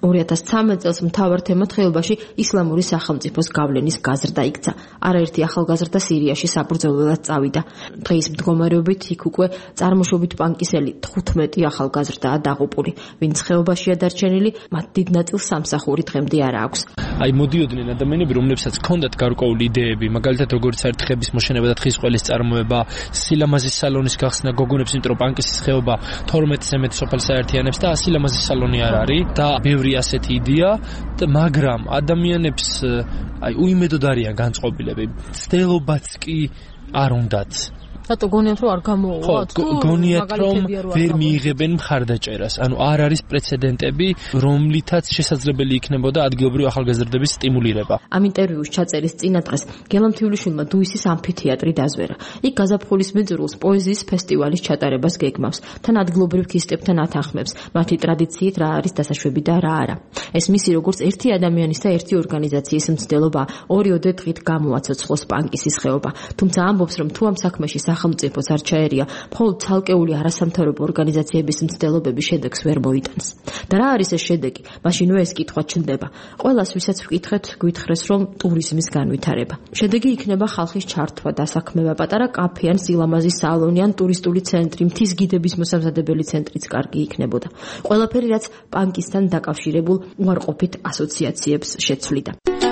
2013 წელს მთავარ თემად ხეობაში ისლამური სახელმწიფოს გავლენის გაზრდა იქცა. არაერთი ახალგაზრდა სირიაში საბრძოლველად წავიდა. დღის მდგომარეობით იქ უკვე წარმოშობით პანკისელი 15 ახალგაზრდაა დაღუპული. ვინც ხეობაშია დარჩენილი, მათ დიდ ნაწილს სამსახური დღემდე არ აქვს. აი მოდიოდნენ ადამიანები, რომლებსაც ჰქონდათ გარკვეული იდეები, მაგალითად როგორც ართხების მოშენება და თხის ყველის წარმოება, სილამაზის სალონის გახსნა გოგონებს, იმიტომ რომ პანკისის ხეობა 12-ზე მეტ სოფელს აერთიანებს და სილამაზის სალონი არ არის და ბევრი ასეთი იდეა, მაგრამ ადამიანებს აი უიმედოდ არიან განწყობილები. ცდილობაც კი არ უნდათ. რატო გონიათ რომ არ გამოუვათ? გონიათ რომ ვერ მიიღებენ მხარდაჭერას. ანუ არ არის პრეცედენტები, რომლითაც შესაძლებელი იქნებოდა ადგილობრივი ახალგაზრდების სტიმულირება. ამ ინტერვიუს ჩაწერის წინა დღეს გელამ თივლიშვილმა დუისის ამფითეატრი დაზვერა. იქ გაზაფხულის მეზურულს პოეზიის ფესტივალის ჩატარებას გეგმავს. თან ადგილობრივ ქისტებთან ათანხმებს, მათი ტრადიციით რა არის დასაშვები და რა არა. ეს მისი როგორც ერთი ადამიანის და ერთი ორგანიზაციის მცდელობა, ორიოდე დღით გამოაცოცხლოს პანკისის ხეობა. თუმცა ამბობს, რომ თუ ამ საქმეში სახელმწიფოს არ ჩაერია, მხოლოდ ცალკეული არასამთავრობო ორგანიზაციების მცდელობები შედეგს ვერ მოიტანს. და რა არის ეს შედეგი? მაშინვე ეს კითხვა ჩნდება. ყველას, ვისაც ვკითხეთ, გვითხრეს, რომ ტურიზმის განვითარება. შედეგი იქნება ხალხის ჩართვა, დასაქმება, პატარა კაფე ან სილამაზის სალონი ან ტურისტული ცენტრი, მთის გიდების მოსამზადებელი ცენტრიც კარგი იქნებოდა. ყველაფერი, რაც პანკისთან დაკავშირებულ უარყოფით ასოციაციებს შეცვლიდა.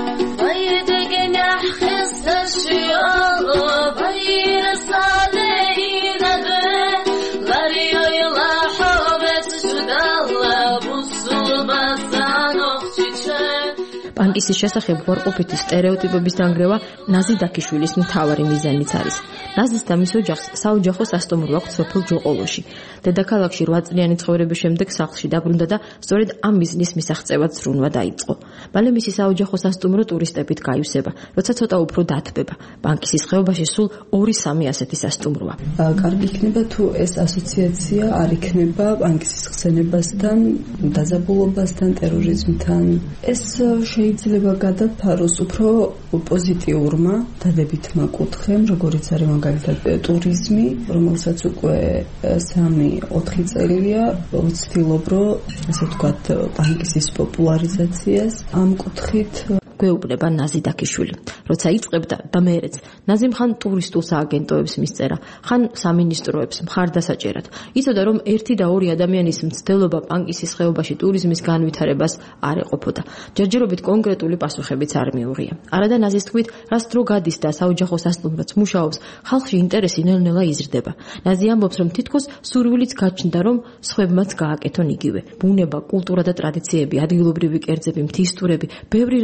პანკისის შესახებ უარყოფითი სტერეოტიპების დანგრევა ნაზი დაქიშვილის მთავარი მიზანიც არის. ნაზის და მის ოჯახს საოჯახო სასტუმრო აქვს სოფელ ჯოყოლოში. დედაქალაქში 8 წლიანი ცხოვრების შემდეგ სახლში დაბრუნდა და სწორედ ამ მიზნის მისაღწევად ზრუნვა დაიწყო. მალე მისი საოჯახო სასტუმრო ტურისტებით გაივსება, როცა ცოტა უფრო დათბება. პანკისის ხეობაში სულ 2-3 ასეთი სასტუმროა. კარგი იქნება თუ ეს ასოციაცია არ იქნება პანკისის ხსენებასთან, დაძაბულობასთან, ტერორიზმთან. ეს შეიძლება გადაფაროს უფრო პოზიტიურმა დადებითმა კუთხემ, როგორიც არის მაგალითად ტურიზმი, რომელსაც უკვე 3-4 წელია ვცდილობ, რომ ასე ვთქვათ, პანკისის პოპულარიზაციას ამ კუთხით გვეუბნება ნაზი დაქიშვილი. როცა იწყებდა და მეერეც ნაზიმ ხან ტურისტულ სააგენტოებს მისწერა, ხან სამინისტროებს მხარდასაჭერად. იცოდა რომ 1 და 2 ადამიანის მცდელობა პანკისის ხეობაში ტურიზმის განვითარებას არ ეყოფოდა. ჯერჯერობით კონკრეტული პასუხებიც არ მიუღია. არადა ნაზის თქმით, რას დრო გადის და საოჯახო სასტუმროც მუშაობს, ხალხში ინტერესი ნელ-ნელა იზრდება. ნაზი ამბობს, რომ თითქოს სურვილიც გაჩნდა, რომ სხვებმაც გააკეთონ იგივე. ბუნება, კულტურა და ტრადიციები, ადგილობრივი კერძები, მთის ტურები, ბევრი რამაა,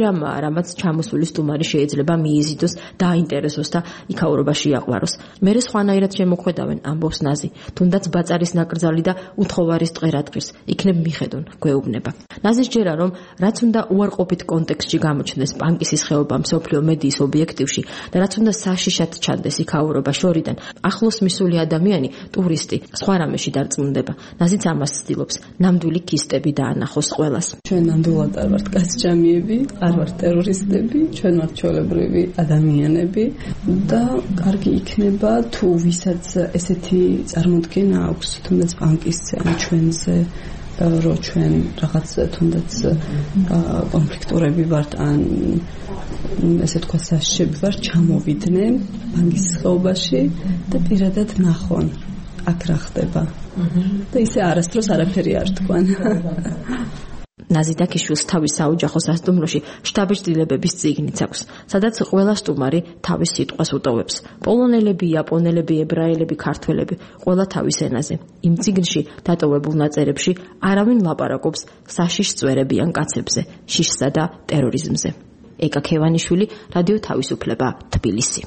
რამაც ჩამოსული სტუმარი შეიძლება მიიზიდოს, დაინტერესოს და იქაურობაში იაყვაროს. მერე სხვანაირად შემოხვედავენ, ამბობს ნაზი. თუნდაც ბაწარის ნაკრძალი და უთხოვარის ტყერადგილს იქნებ მიხედონ, გვეუბნება. ნაზის ჯერა რომ რაც უნდა უარყოფით კონტექსტში გამოჩნდეს პანკისის ხეობა მსოფლიო მედიის ობიექტივში და რაც უნდა საშიშად ჩანდეს იქაურობა შორიდან, ახლოს მისული ადამიანი, ტურისტი, სხვა რამეში დარწმუნდება. ნაზიც ამას ცდილობს, ნამდვილი ქისტები დაანახოს ყველას. ჩვენ ნამდვილად არ ვართ კაცჭამიები, არ ვართ ტერორისტები, ჩვენ ვართ ჩვეულებრივი ადამიანები და კარგი იქნება თუ ვისაც ესეთი წარმოდგენა აქვს, თუნდაც პანკისზე ან ჩვენზე, რომ ჩვენ რაღაც თუნდაც კონფლიქტურები ვართ ან ესე თქვა საშიშები ვართ, ჩამოვიდნენ პანკისის ხეობაში და პირადად ნახონ აქ რა ხდება. და ისე არასდროს არაფერი არ თქვან. ნაზი დაკიშვილს თავის საოჯახო სასტუმროში შტაბ-ჭდილებების წიგნიც აქვს, სადაც ყველა სტუმარი თავის სიტყვას უტოვებს. პოლონელები, იაპონელები, ებრაელები, ქართველები, ყველა თავის ენაზე. იმ წიგნში დატოვებულ ნაწერებში არავინ ლაპარაკობს საშიშ წვერებიან კაცებზე, შიშსა და ტერორიზმზე. ეკა ქევანიშვილი, რადიო თავისუფლება, თბილისი.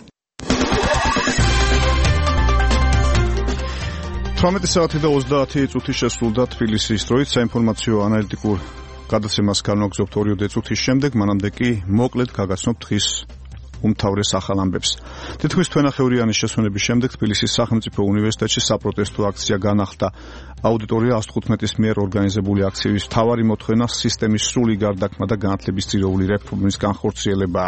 18 საათი და 30 წუთი შესრულდა თბილისის დროით. საინფორმაციო ანალიტიკურ გადაცემას განვაგრძობთ 2 წუთის შემდეგ, მანამდე კი მოკლედ გაგაცნობთ დღის უმთავრეს ახალ ამბებს. თითქმის თვენახევრიანის შესვენების შემდეგ თბილისის სახელმწიფო უნივერსიტეტში საპროტესტო აქცია განახლდა. აუდიტორია 115-ის მიერ ორგანიზებული აქციის მთავარი მოთხოვნა სისტემის სრული გარდაქმნა და განათლების ძირეული რეფორმის განხორციელებაა.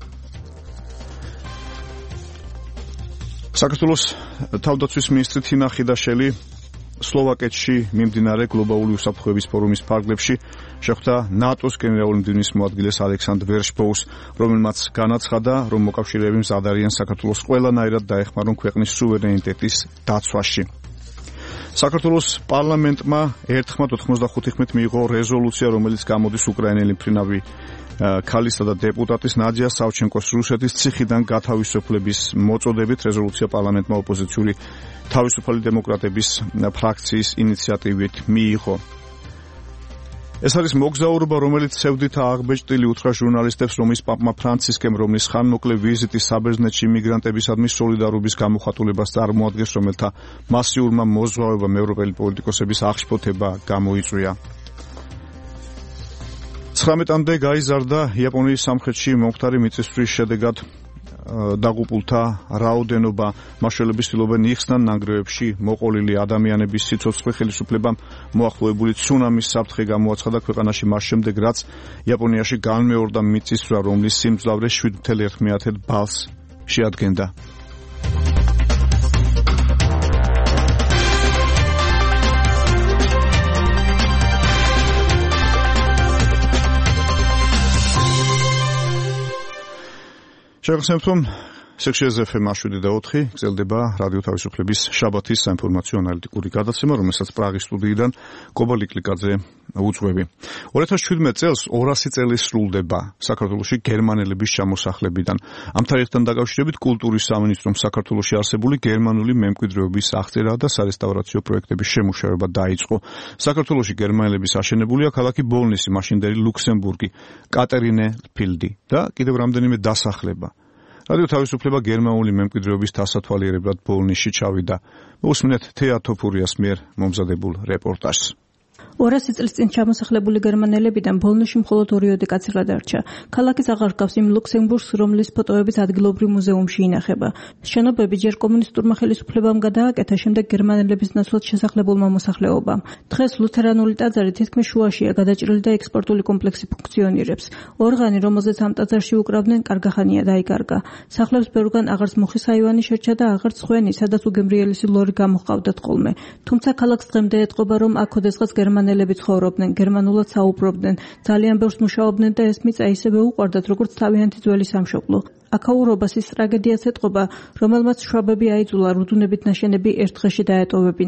საქართველოს თავდაცვის მინისტრი თინა ხიდაშელი სლოვაკეთში მიმდინარე გლობალური უსაფრთხოების ფორუმის ფარგლებში შეხვდა ნატოს გენერალური მდივნის მოადგილეს ალექსანდრ ვერშბოუს, რომელმაც განაცხადა, რომ მოკავშირეები მზად არიან საქართველოს ყველანაირად დაეხმარონ ქვეყნის სუვერენიტეტის დაცვაში. საქართველოს პარლამენტმა ერთხმად 95 ხმით მიიღო რეზოლუცია, რომელიც გამოდის უკრაინელი მფრინავი ქალისა და დეპუტატის ნადია სავჩენკოს რუსეთის ციხიდან გათავისუფლების მოწოდებით. რეზოლუცია პარლამენტმა ოპოზიციური თავისუფალი დემოკრატების ფრაქციის ინიციატივით მიიღო. ეს არის მოგზაურობა, რომელიც ცევდითაა აღბეჭდილი უთხრა ჟურნალისტებს რომის პაპმა ფრანცისკემ, რომლის ხანმოკლე ვიზიტი საბერძნეთში იმიგრანტებისადმი სოლიდარობის გამოხატულებას წარმოადგენს, რომელთა მასიურმა მოზღვავებამ ევროპელი პოლიტიკოსების აღშფოთება გამოიწვია. 19-მდე გაიზარდა იაპონიის სამხრეთში მომხდარი მიწისძვრის შედეგად დაღუპულთა რაოდენობა. მაშველები ცდილობენ იხსნან ნანგრევებში მოყოლილი ადამიანების სიცოცხლე. ხელისუფლებამ მოახლოებული ცუნამის საფრთხე გამოაცხადა ქვეყანაში მას შემდეგ, რაც იაპონიაში განმეორდა მიწისძვრა, რომლის სიმძლავრე 7.1 ბალს შეადგენდა. შეგახსენებთ, რომ სექციაზე FM 7/4 გრძელდება რადიო თავისუფლების შაბათის საინფორმაციო ანალიტიკური გადაცემა, რომელსაც პრაღის სტუდიიდან კობა ლიკლიკაძე უძღვები. 2017 წელს 200 წელი სრულდება საქართველოში გერმანელების ჩამოსახლებიდან. ამ თარიღთან დაკავშირებით კულტურის სამინისტრომ საქართველოში არსებული გერმანული მემკვიდრეობის აღწერა და სარესტავრაციო პროექტების შემუშავება დაიწყო. საქართველოში გერმანელების აშენებულია ქალაქი ბოლნისი, მაშინდელი ლუქსემბურგი, კატერინეფილდი და კიდევ რამდენიმე დასახლება. რადიო თავისუფლება გერმანული მემკვიდრეობის დასათვალიერებლად ბოლნისში ჩავიდა. მოусმინეთ თეატოფურიას მიერ მომზადებულ რეპორტაჟს. 200 წლის წინ ჩამოსახლებული გერმანელებიდან ბოლნისში მხოლოდ 2 კაცი დარჩა. ქალაქის აღარ ჰგავს იმ ლუქსემბურგს, რომლის ფოტოებიც ადგილობრივ მუზეუმში ინახება. შენობები ჯერ კომუნისტურმა ხელისუფლებამ გადააკეთა, შემდეგ გერმანელების ნაცვლად შესახლებულმა მოსახლეობამ. დღეს ლუთერანული ტაძარი თითქმის შუაშია, გადაჭრილი და ექსპორტული კომპლექსი ფუნქციონირებს. ორღანი, რომელზეც ამ ტაძარში უკრავდნენ, კარგახანია დაიკარგა. სახლებს ბევრგან აღარც მუხის აივანი შერჩა და აღარც ხვენი, სადაც უგემრიელესი ლორი გამოჰყავდათ ხოლმე. თუმცა ქალაქს დღემდე ეტყობა, რომ აქ ოდესღაც გერმანელები ცხოვრობდნენ, გერმანულად საუბრობდნენ, ძალიან ბევრს მუშაობდნენ და ეს მიწა ისევე უყვარდათ, როგორც თავიანთი ძველი სამშობლო. აქაურობას ის ტრაგედიაც ეტყობა, რომელმაც შვაბები აიძულა რუდუნებით ნაშენები ერთ დღეში დაეტოვებინათ.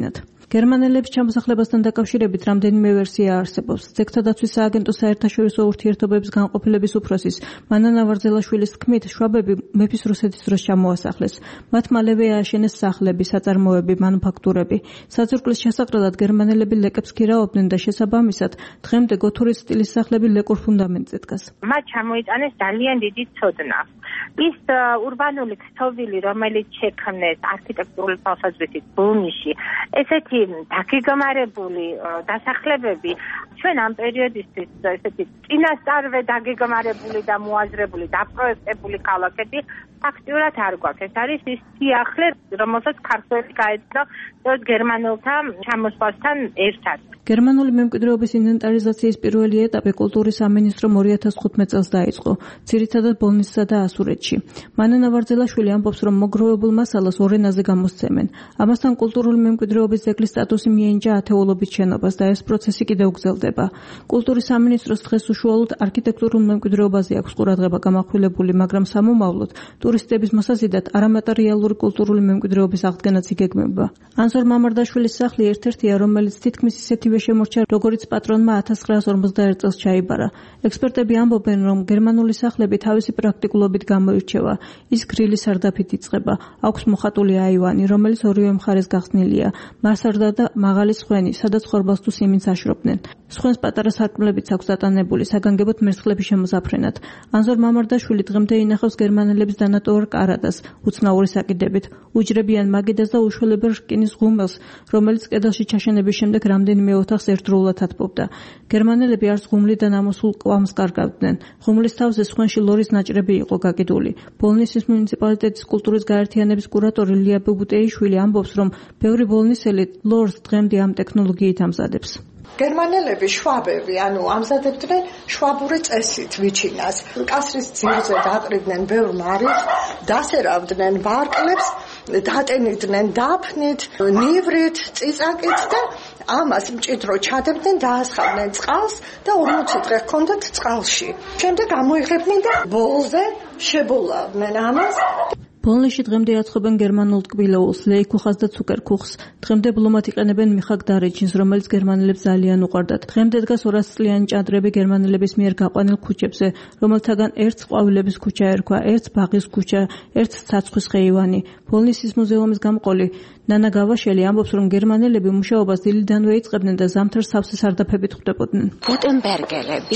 გერმანელების ჩამოსახლებასთან დაკავშირებით რამდენიმე ვერსია არსებობს. ძეგლთა დაცვის სააგენტოს საერთაშორისო ურთიერთობების განყოფილების უფროსის მანა ნავარძელაშვილის თქმით, შვაბები მეფის რუსეთის დროს ჩამოასახლეს. მათ მალევე ააშენეს სახლები, საწარმოები, მანუფაქტურები. საძირკვლის შესაყრელად გერმანელები ლეკებს ქირაობდნენ და შესაბამისად დღემდე გოთურის სტილის სახლები ლეკურ ფუნდამენტზე დგას. მათ ჩამოიტანეს ძალიან დიდი ცოდნა. ის ურბანული ქსოვილი, რომელიც შექმნეს არქიტექტურული თვალსაზრისით ბოლნისში, ესეთი დაგეგმარებული დასახლებები ჩვენ ამ პერიოდისთვის ესეთი წინასწარვე დაგეგმარებული და მოაზრებული დაპროექტებული ქალაქები ფაქტიურად არ გვაქვს. ეს არის ის სიახლე, რომელსაც ქართველი გაეცნო გერმანელთა ჩამოსვლასთან ერთად. გერმანული მემკვიდრეობის ინვენტარიზაციის პირველი ეტაპი კულტურის სამინისტრომ 2015 წელს დაიწყო, ძირითადად ბოლნისსა და ასურეთში. მანა ნავარძელაშვილი ამბობს, რომ მოგროვებულ მასალას ორ ენაზე გამოსცემენ. ამასთან კულტურული მემკვიდრეობის ძეგლის სტატუსი მიენიჭა ათეულობით შენობას და ეს პროცესი კიდევ გრძელდება. კულტურის სამინისტროს დღეს უშუალოდ არქიტექტურულ მემკვიდრეობაზე აქვს ყურადღება გამახვილებული, მაგრამ სამომავლოდ ტურისტების მოსაზიდად არამატერიალური კულტურული მემკვიდრეობის აღდგენაც იგეგმება. ანზორ მამარდაშვილის სახლი ერთ-ერთია, რომელიც თითქმის ისეთივე შემორჩა, როგორც პატრონმა 1951 წელს ჩაიბარა. ექსპერტები ამბობენ, რომ გერმანული სახლები თავისი პრაქტიკულობით გამოირჩევა. ის გრილი სარდაფით იწყება. აქვს მოხატული აივანი, რომელიც ორივე მხარეს გახსნილია. მასარდა და მაღალი სხვენი, სადაც ხორბალს თუ სიმინს აშრობდნენ. სხვენს პატარა სარკმლებიც აქვს დატანებული, საგანგებოდ მერცხლების შემოზაფრენად. ანზორ მამარდაშვილი დღემდე ინახავს გერმანელების დანატოვარ კარადას, უცნაური საკიდებით, უჯრებიან მაგიდას და უშველებელ რკინის ღუმელს, რომელიც კედელში ჩაშენების შემდეგ რამდენიმე ოთახს ერთდროულად ათბობდა. გერმანელები არც ღუმლიდან ამოსულ კვამს კარგავდნენ. ღუმლის თავზე სხვენში ლორის ნაჭრები იყო გაკიდული. ბოლნისის მუნიციპალიტეტის კულტურის გაერთიანების კურატორი ლია ბუბუტეიშვილი ამბობს, რომ ბევრი ბოლნისელი ლორს დღემდე ამ ტექნოლოგიით ამზადებს. გერმანელები, შვაბები, ამზადებდნენ შვაბური წესით ვიჩინას. კასრის ძირზე დაყრიდნენ ბევრ მარილს, დასერავდნენ ბარკლებს, დატენიდნენ დაფნით, ნივრით, წიწაკით და ამას მჭიდრო ჩადებდნენ, დაასხავდნენ წყალს და 40 დღე ჰქონდათ წყალში. შემდეგ გამოიღებდნენ და ბოლზე შებოლავდნენ ამას. ბოლნისში დღემდე აცხობენ გერმანულ ტკბილეულს, ლეიქუხას და ცუკერქუხს. დღემდე ბლომად იყენებენ მიხაკ დარეჯინს, რომელიც გერმანელებს ძალიან უყვარდათ. დღემდე დგას 200 წლიანი ჭადრები გერმანელების მიერ გაყვანილ ქუჩებზე, რომელთაგან ერთს ყვავილების ქუჩა ერქვა, ერთს ბაღის ქუჩა, ერთს ცაცხვის ხეივანი. ბოლნისის მუზეუმის გამყოლი ნანა გავაშელი ამბობს, რომ გერმანელები მუშაობას დილიდანვე იწყებდნენ და ზამთარს სავსე სარდაფებით ხვდებოდნენ. გუტენბერგელები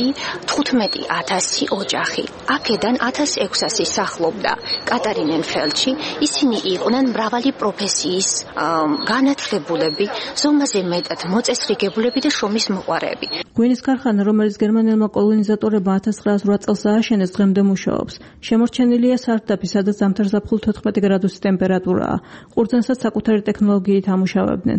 15,000 ოჯახი. აქედან 1600 სახლობდა კატარინენფელდში. ისინი იყვნენ მრავალი პროფესიის განათლებულები, ზომაზე მეტად მოწესრიგებულები და შრომის მოყვარეები. ღვინის ქარხანა, რომელიც გერმანელმა კოლონიზატორებმა 1908 წელს ააშენეს, დღემდე მუშაობს. შემორჩენილია სარდაფი, სადაც ზამთარზაფხულ 14 გრადუსი ტემპერატურაა. ყურძენსაც საკუთარი ტექნოლოგიით ამუშავებდნენ.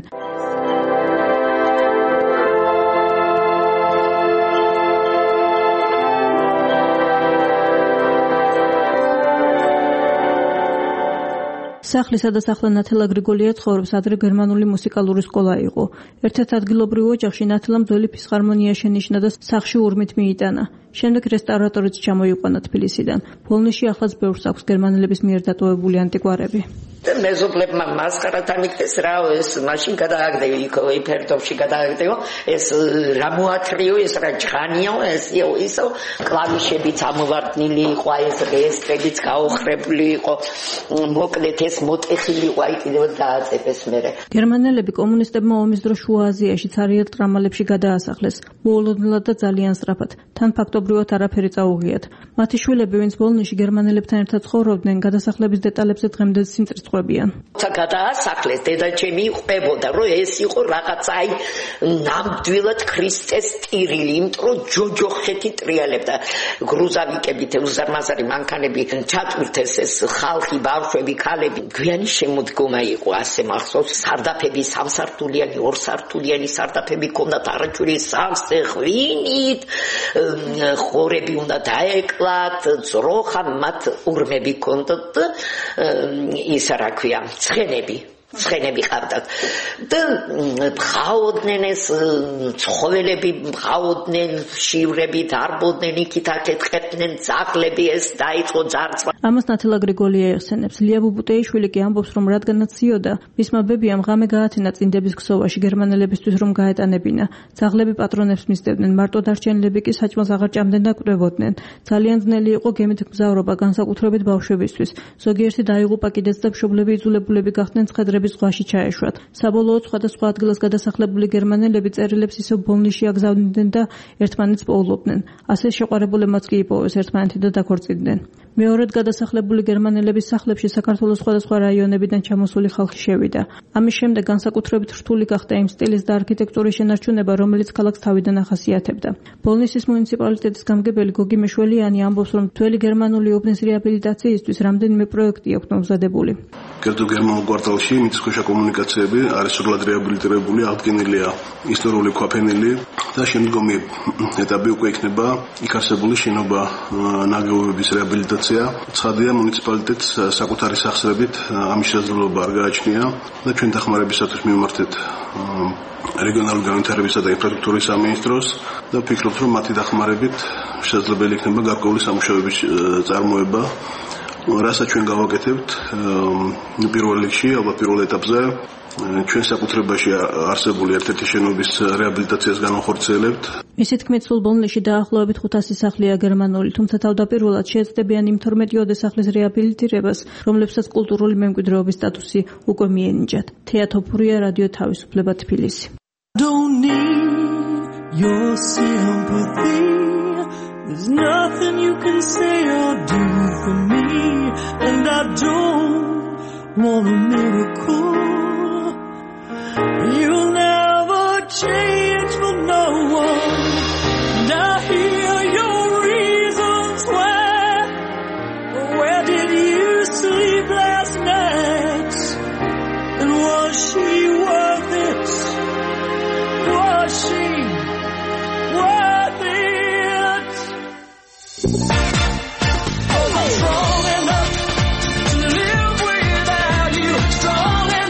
სახლი, სადაც ახლა ნათელა გრიგოლია ცხოვრობს, ადრე გერმანული მუსიკალური სკოლა იყო. ერთ-ერთ ადგილობრივ ოჯახში ნათელამ ძველი ფისხარმონია შენიშნა და სახლში ურმით მიიტანა. შემდეგ რესტავრატორიც ჩამოიყვანა თბილისიდან. ბოლნისში ახლაც ბევრს აქვს გერმანელების მიერ დატოვებული ანტიკვარები. მეზობლებმა მასკარად ამიქეს რა, ეს მაშინ გადააგდეო, იქ ფერდობში გადააგდეო, ეს რა მოათრიო, ეს რა ჯღანიო, ესეო, ისო კლავიშებიც ამოვარდნილი იყო, ეს რესტრებიც გაოხრებული იყო, მოკლედ ეს მოტეხილი იყო, აი კიდევ დააწესეს მერე. გერმანელები კომუნისტებმა ომის დროს შუა აზიაში ცარიელ ტრამალებში გადაასახლეს, მოულოდნელად და ძალიან სწრაფად. თან ფაქტობრივად არაფერი წაუღიათ. მათი შვილები, ვინც ბოლნისში გერმანელებთან ერთად ცხოვრობდნენ, გადასახლების დეტალებზე დღემდე სიმწრით ყვებიან. გადაასახლეს, დედაჩემი ყვებოდა, რომ ეს იყო რაღაცა აი ნამდვილად ქრისტეს ტირილი, იმიტომ რომ ჯოჯოხეთი ტრიალებდა. გრუზავიკებით უზარმაზარი მანქანები ჩატვირთეს ეს ხალხი, ბავშვები, ქალები. გვიანი შემოდგომა იყო, ასე მახსოვს, სარდაფები, სამსართულიანი, ორსართულიანი სარდაფები ჰქონდათ არაჩვილი სავსე ღვინით, ხორები უნდა დაეკლათ, ძროხა, მათ ურმები ჰქონდათ, ის რა ქვია, ცხენები. ცხენები ყავდათ და ბღაოდნენ ეს ცხოველები, ბღაოდნენ შივრები, დარბოდნენ იქით აქეთ ყოფდნენ ძაღლები, ეს დაიწყო ძარცვა. ამას ნათელა გრიგოლია ეხსენებს. ლია ბუბუტეიშვილი კი ამბობს, რომ რადგანაც ციოდა, მისმა ბებიამ ღამე გაათენა წინდების ქსოვაში გერმანელებისთვის რომ გაეტანებინა. ძაღლები პატრონებს მისდევდნენ, მარტო დარჩენილები კი საჭმელს აღარ ჭამდნენ და კვდებოდნენ. ძალიან ძნელი იყო გემით მგზავრობა, განსაკუთრებით ბავშვებისთვის. ზოგიერთი დაიღუპა კიდეც და მშობლები იძულებულები გახდნენ ცხედრების ზღვაში ჩაეშვათ. საბოლოოდ სხვადასხვა ადგილას გადასახლებული გერმანელები წერილებს ისევ ბოლნისში აგზავნიდნენ და ერთმანეთს პოულობდნენ. ასე შეყვარებულებმაც კი იპოვეს ერთმანეთი და დაქორწინდნენ. მეორედ გადასახლებული გერმანელების სახლებში საქართველოს სხვადასხვა რაიონებიდან ჩამოსული ხალხი შევიდა. ამის შემდეგ განსაკუთრებით რთული გახდა იმ სტილის და არქიტექტურის შენარჩუნება, რომელიც ქალაქს თავიდან ახასიათებდა. ბოლნისის მუნიციპალიტეტის გამგებელი გოგი მეშველიანი ამბობს, რომ მთელი გერმანული უბნის რეაბილიტაციისთვის რამდენიმე პროექტი აქვს მომზადებული. კერძო გერმანულ კვარტალში მიწისქვეშა კომუნიკაციები არის სრულად რეაბილიტირებული, აღდგენილია ისტორიული ქვაფენილი და შემდგომი ეტაპი უკვე იქნება იქ არსებული შენობა ნაგებობების რეაბილიტაცია. ცხადია, მუნიციპალიტეტს საკუთარი სახსრებით ამის შესაძლებლობა არ გააჩნია და ჩვენ დახმარებისათვის მივმართეთ რეგიონალური განვითარებისა და ინფრასტრუქტურის სამინისტროს და ვფიქრობთ, რომ მათი დახმარებით შესაძლებელი იქნება გარკვეული სამუშაოების წარმოება. რასაც ჩვენ გავაკეთებთ პირველ რიგში, ალბათ პირველ ეტაპზე ჩვენ საკუთრებაში არსებული ერთ-ერთი შენობის რეაბილიტაციას განახორციელებთ. ისე თქმით, სულ ბოლნისში დაახლოებით 500 სახლია გერმანული, თუმცა თავდაპირველად შეეცდებიან იმ 12 სახლის რეაბილიტირებას, რომლებსაც კულტურული მემკვიდრეობის სტატუსი უკვე მიენიჭათ. თეა თოფურია, რადიო თავისუფლება, თბილისი. Don't need your sympathy. There's nothing you can say or do for me, and I don't want a miracle. You'll never change for no one, and I hear your reasons why. Where did you sleep last night? And was she worth it? Was she worth it? I'm strong enough to live without you. Strong enough.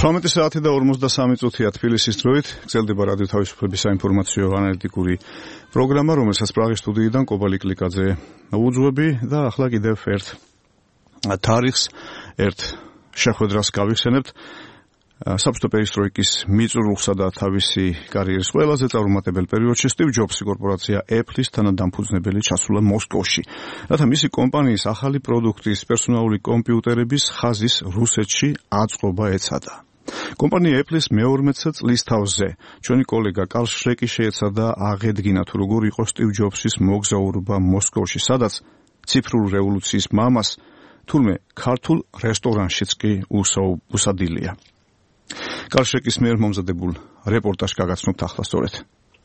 18 საათი და 53 წუთია თბილისის დროით. გრძელდება რადიო თავისუფლების საინფორმაციო ანალიტიკური პროგრამა, რომელსაც პრაღის სტუდიიდან კობალი კლიკაძე უძღვები და ახლა კიდევ ერთ თარიღს, ერთ შეხვედრას გავიხსენებთ. საბჭოთა პერისტროიკის მიწურულსა და თავისი კარიერის ყველაზე წარუმატებელ პერიოდში სტივ ჯობსი კორპორაცია Apple-ის თანადამფუძნებელი ჩასულა მოსკოვში, რათა მისი კომპანიის ახალი პროდუქტის პერსონალური კომპიუტერების ხაზის რუსეთში აწყობა ეცადა. კომპანია Apple-ის მე-12 წლის თავზე ჩვენი კოლეგა კარლ შრეკი შეეცადა აღედგინა თუ როგორ იყო სტივ ჯობსის მოგზაურობა მოსკოვში, სადაც ციფრული რევოლუციის მამას თურმე ქართულ რესტორანშიც კი უსადილია. კარლ შრეკის მიერ მომზადებულ რეპორტაჟს გაგაცნობთ ახლა სწორედ.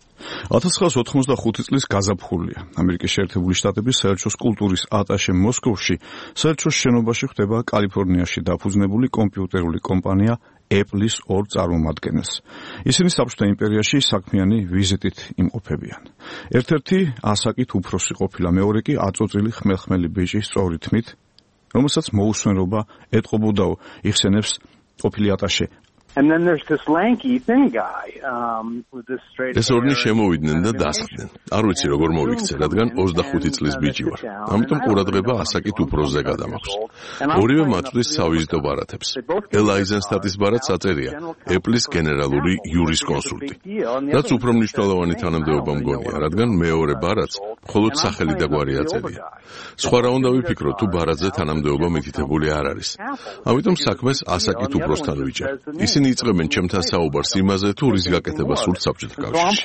1985 წლის გაზაფხულია. ამერიკის შეერთებული შტატების საელჩოს კულტურის ატაშე მოსკოვში, საელჩოს შენობაში ხდება კალიფორნიაში დაფუძნებული კომპიუტერული კომპანია Apple-ის ორ წარმომადგენელს. ისინი საბჭოთა იმპერიაში საქმიანი ვიზიტით იმყოფებიან. ერთ-ერთი ასაკით უფროსი ყოფილა, მეორე კი აწოწილი ხმელხმელი ბიჭი სწორი თმით, რომელსაც მოუსვენრობა ეტყობოდაო, იხსენებს ყოფილი ატაშე. And then there's this lanky thin guy with this straight hair. ეს ორნი შემოვიდნენ და დასხდნენ. არ ვიცი როგორ მოვიქცე, რადგან 25 წლის ბიჭი ვარ. ამიტომ ყურადღება ასაკით უფროსზე გადამაქვს. ორივე მათთვის სავიზიტო ბარათებს. ელ აიზენსტატის ბარათს აწერია Apple-ის გენერალური იურისკონსულტი. რაც უფრო მნიშვნელოვანი თანამდებობა მგონია, რადგან მეორე ბარათს მხოლოდ სახელი და გვარი აწერია. სხვა რა უნდა ვიფიქრო, თუ ბარათზე თანამდებობა მითითებული არ არის. ამიტომ საქმეს ასაკით უფროსთან ვიჭერ. ისინი იწყებენ ჩემთან საუბარს იმაზე, თუ რის გაკეთება სურთ საბჭოთა კავშირში.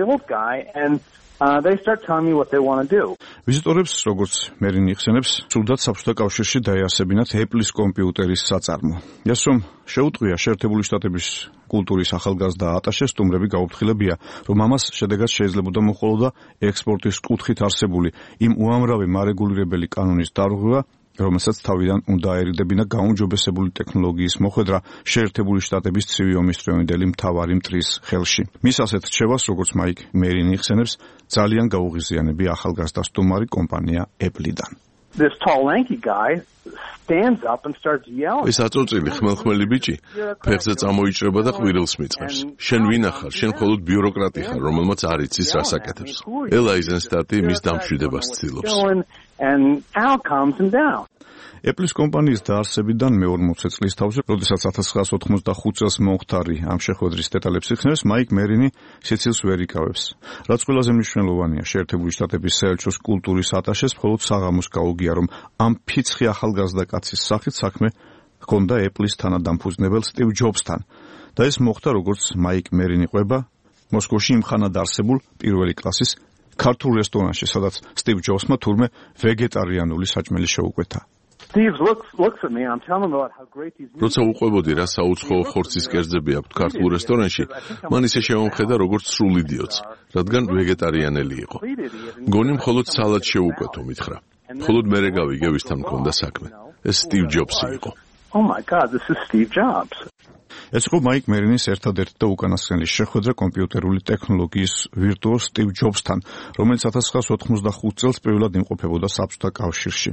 They start telling me what they want to do. ვიზიტორებს, როგორც მერინი იხსენებს, სურდათ საბჭოთა კავშირში დაეასებინათ Apple-ის კომპიუტერის საწარმო. ეს რომ შეუწყია შეერთებული შტატების კულტურის ახალგაზრდა ატაშე სტუმრები გაუფრთხილებია, რომ ამას შედეგად შეიძლებოდა მოხოლოდა ექსპორტის კუთხით არსებული იმ უამრავი მარეგულირებელი კანონის დარღვევა, რომელსაც თავიდან უნდა აერიდებინა გაუმჯობესებული ტექნოლოგიის მოხვედრა შეერთებული შტატების ცივი ომის დროინდელი მთავარი მტრის ხელში. მის ასეთ რჩევას, როგორც მაიკ მერინი იხსენებს, ძალიან გაუღიზიანებია ახალგაზრდა სტუმარი კომპანია Apple-დან. This tall lanky guy stands up and starts yelling. ეს აწოწილი ხმელხმელი ბიჭი ფეხზე წამოიჭრება და ყვირილს მიწყებს. შენ ვინა ხარ? შენ მხოლოდ ბიუროკრატი ხარ, რომელმაც არ იცის რას აკეთებს. ელ აიზენსტატი მის დამშვიდებას ცდილობს. And out comes him down. Apple-ის კომპანიის დაარსებიდან მე-40 წლის თავზე, როდესაც 1985 წელს მომხდარი ამ შეხვედრის დეტალებს იხსენებს, მაიკ მერინი სიცილს ვერ იკავებს. რაც ყველაზე მნიშვნელოვანია, შეერთებული შტატების საელჩოს კულტურის ატაშეს მხოლოდ საღამოს გაუგია, რომ ამ ფიცხი ახალგაზრდა კაცის სახით საქმე ჰქონდა Apple-ის თანადამფუძნებელ სტივ ჯობსთან. და ეს მოხდა, როგორც მაიკ მერინი ყვება, მოსკოვში იმხანად არსებულ პირველი კლასის ქართულ რესტორანში, სადაც სტივ ჯობსმა თურმე ვეგეტარიანული საჭმელი შეუკვეთა. Steve looks at me. I'm telling him about how great these meals. როცა უყვებოდი რა საუცხოო ხორცის კერძები აქვს ქართულ რესტორანში, მან ისე შემომხედა როგორც სრულ იდიოტს, რადგან ვეგეტარიანელი იყო. მგონი მხოლოდ სალატს შეუკვეთო, მითხრა. მხოლოდ მერე გავიგე ვისთან მქონდა საქმე. ეს სტივ ჯობსი იყო. Oh my God, this is Steve Jobs. ეს იყო მაიკ მერინის ერთადერთი და უკანასკნელი შეხვედრა კომპიუტერული ტექნოლოგიის ვირტუოზ სტივ ჯობსთან, რომელიც 1985 წელს პირველად იმყოფებოდა საბჭოთა კავშირში.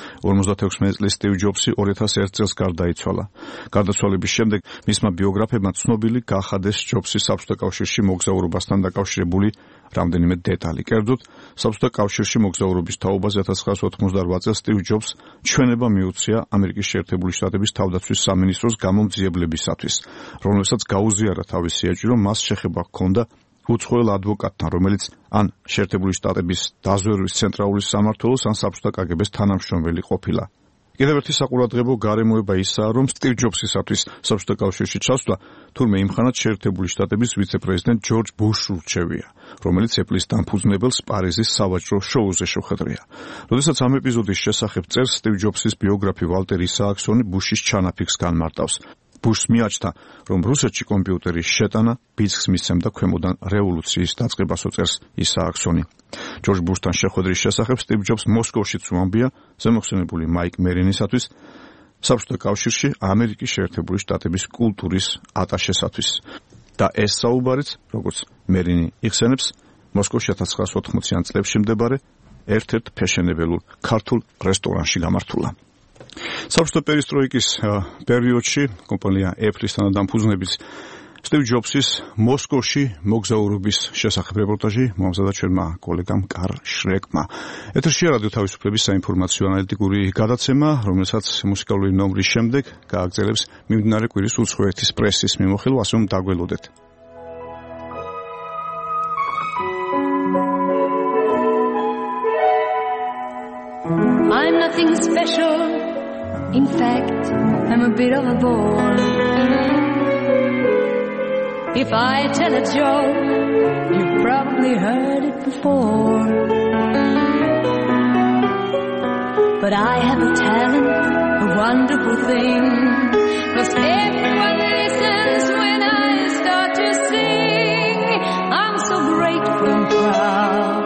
56 წლის სტივ ჯობსი 2001 წელს გარდაიცვალა. გარდაცვალების შემდეგ მისმა ბიოგრაფებმა ცნობილი გახადეს ჯობსის საბჭოთა კავშირში მოგზაურობასთან დაკავშირებული რამდენიმე დეტალი. კერძოდ, საბჭოთა კავშირში მოგზაურობის თაობაზე 1988 წელს სტივ ჯობს ჩვენება მიუცია ამერიკის შეერთებული შტატების თავდაცვის სამინისტროს გამომძიებლებისათვის, რომელსაც გაუზიარა თავისი ეჭვი, რომ მას შეხება ჰქონდა უცხოელ ადვოკატთან, რომელიც ან შეერთებული შტატების დაზვერვის ცენტრალური სამმართველოს, ან საბჭოთა კგბ-ს თანამშრომელი ყოფილა. კიდევ ერთი საყურადღებო გარემოება ისაა, რომ სტივ ჯობსისათვის საბჭოთა კავშირში ჩასვლა თურმე იმხანად შეერთებული შტატების ვიცე-პრეზიდენტ ჯორჯ ბუშს ურჩევია, რომელიც Apple-ის დამფუძნებელს პარიზის სავაჭრო შოუზე შეხვედრია. როდესაც ამ ეპიზოდის შესახებ წერს, სტივ ჯობსის ბიოგრაფი ვალტერ ისააქსონი ბუშის ჩანაფიქს განმარტავს. ბუშს მიაჩნდა, რომ რუსეთში კომპიუტერის შეტანა ბიძგს მისცემდა ქვემოდან რევოლუციის დაწყებასო წერს ისააქსონი. ჯორჯ ბუშთან შეხვედრის შესახებ სტივ ჯობს მოსკოვშიც უამბია ზემოხსენებული მაიკ მერინისათვის საბჭოთა კავშირში ამერიკის შეერთებული შტატების კულტურის ატაშესათვის. და ეს საუბარიც, როგორც მერინი იხსენებს, მოსკოვში 1980-იან წლებში მდებარე ერთ-ერთ ფეშენებელურ ქართულ რესტორანში გამართულა. საბჭოთა პერისტროიკის პერიოდში კომპანია Apple-ისთან დამფუძნების სტივ ჯობსის მოსკოვში მოგზაურობის შესახებ რეპორტაჟი მომზადა ჩვენმა კოლეგამ კარლ შრეკმა. ეთერშია რადიო თავისუფლების საინფორმაციო ანალიტიკური გადაცემა, რომელსაც მუსიკალური ნომრის შემდეგ გააგრძელებს მიმდინარე კვირის უცხოეთის პრესის მიმოხილვა, ასე რომ დაგველოდეთ. I'm nothing special. In fact, I'm a bit of a bore. If I tell a joke, you've probably heard it before. But I have a talent, a wonderful thing, 'cause everyone listens when I start to sing. I'm so grateful and proud.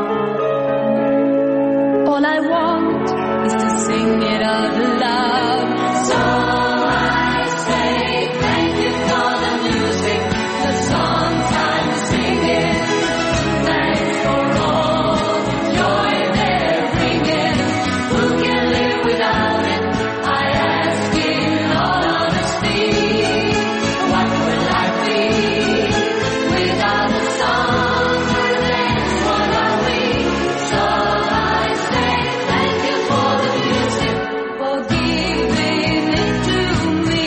All I want is to sing it out loud. So I say thank you for the music, the songs I'm singing. Thanks for all the joy they're bringing. Who can live without it? I ask in all honesty. What will life be without a song? That's what are we? So I say thank you for the music, for giving it to me.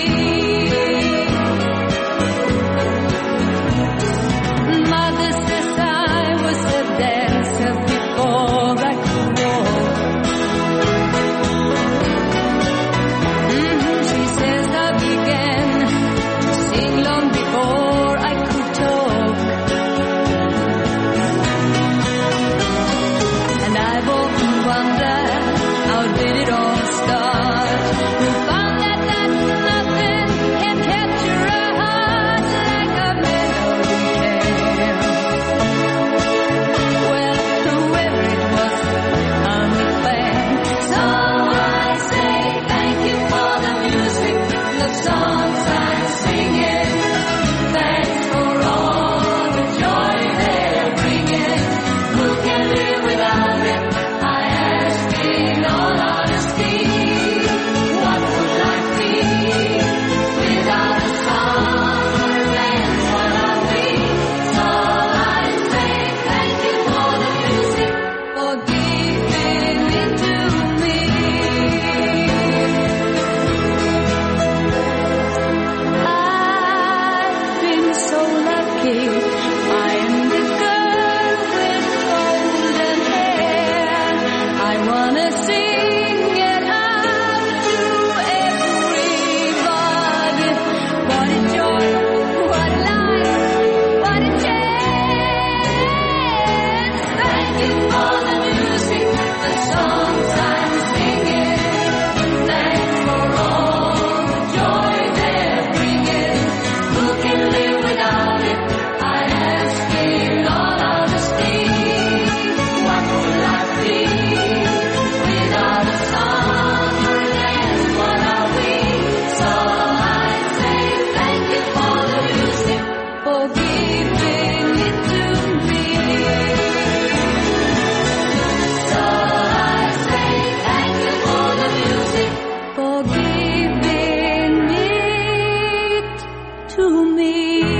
Mother says I was a dancer before I could walk. She says I began to sing long before I could talk. And I've often wondered, how did it all start? Who found that nothing can capture a heart like a melody can? Well, whoever it was, I'm a fan. So I say thank you for the music, the songs I'm singing. Thanks for all the joy they're bringing. Who can live without it? I ask in all honesty. What would life be without a song? That's what are we? So I say thank you for the music, for giving it to me. I've been so lucky. I am the girl with golden hair. I wanna sing it out to everybody. What a joy, what life, what a chance. Thank you for the music, the songs I'm singing. Thanks for all the joy they're bringing. Who can live without it? I ask in all honesty. What would life be without a song? That's what are we? So I say thank you for the music, for giving it to me. So I say thank you for the music, for giving it to me.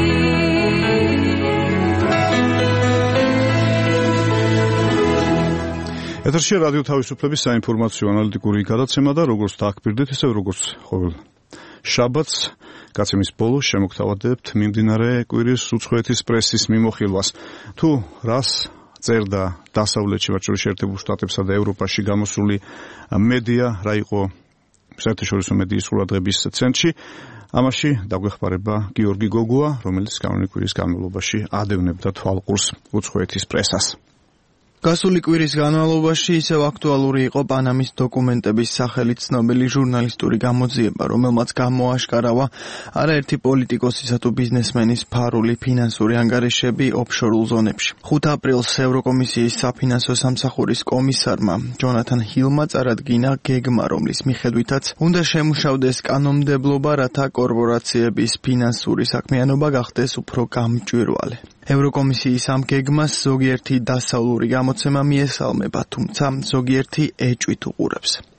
ეთერშია რადიო თავისუფლების საინფორმაციო ანალიტიკური გადაცემა და როგორც დააკვირდით, ისე როგორც ყოველ შაბათს გაცემის ბოლოს შემოგთავაზებთ მიმდინარე კვირის უცხოეთის პრესის მიმოხილვას. თუ რას წერდა დასავლეთში, მათ შორის შეერთებულ შტატებსა და ევროპაში გამოსული მედია, რა იყო საერთაშორისო მედიის ყურადღების ცენტრში, ამაში დაგვეხმარება გიორგი გოგუა, რომელიც განული კვირის განმავლობაში ადევნებდა თვალყურს უცხოეთის პრესას. გასული კვირის განმავლობაში ისევ აქტუალური იყო პანამის დოკუმენტების სახელით ცნობილი ჟურნალისტური გამოძიება, რომელმაც გამოაშკარავა არაერთი პოლიტიკოსისა თუ ბიზნესმენის ფარული ფინანსური ანგარიშები ოფშორულ ზონებში. 5 აპრილს ევროკომისიის საფინანსო სამსახურის კომისარმა ჯონათან ჰილმა წარადგინა გეგმა, რომლის მიხედვითაც უნდა შემუშავდეს კანონმდებლობა, რათა კორპორაციების ფინანსური საქმიანობა გახდეს უფრო გამჭვირვალე. ევროკომისიის ამ გეგმას ზოგიერთი დასავლური გამოცემა მიესალმება, თუმცა ზოგიერთი ეჭვით უყურებს.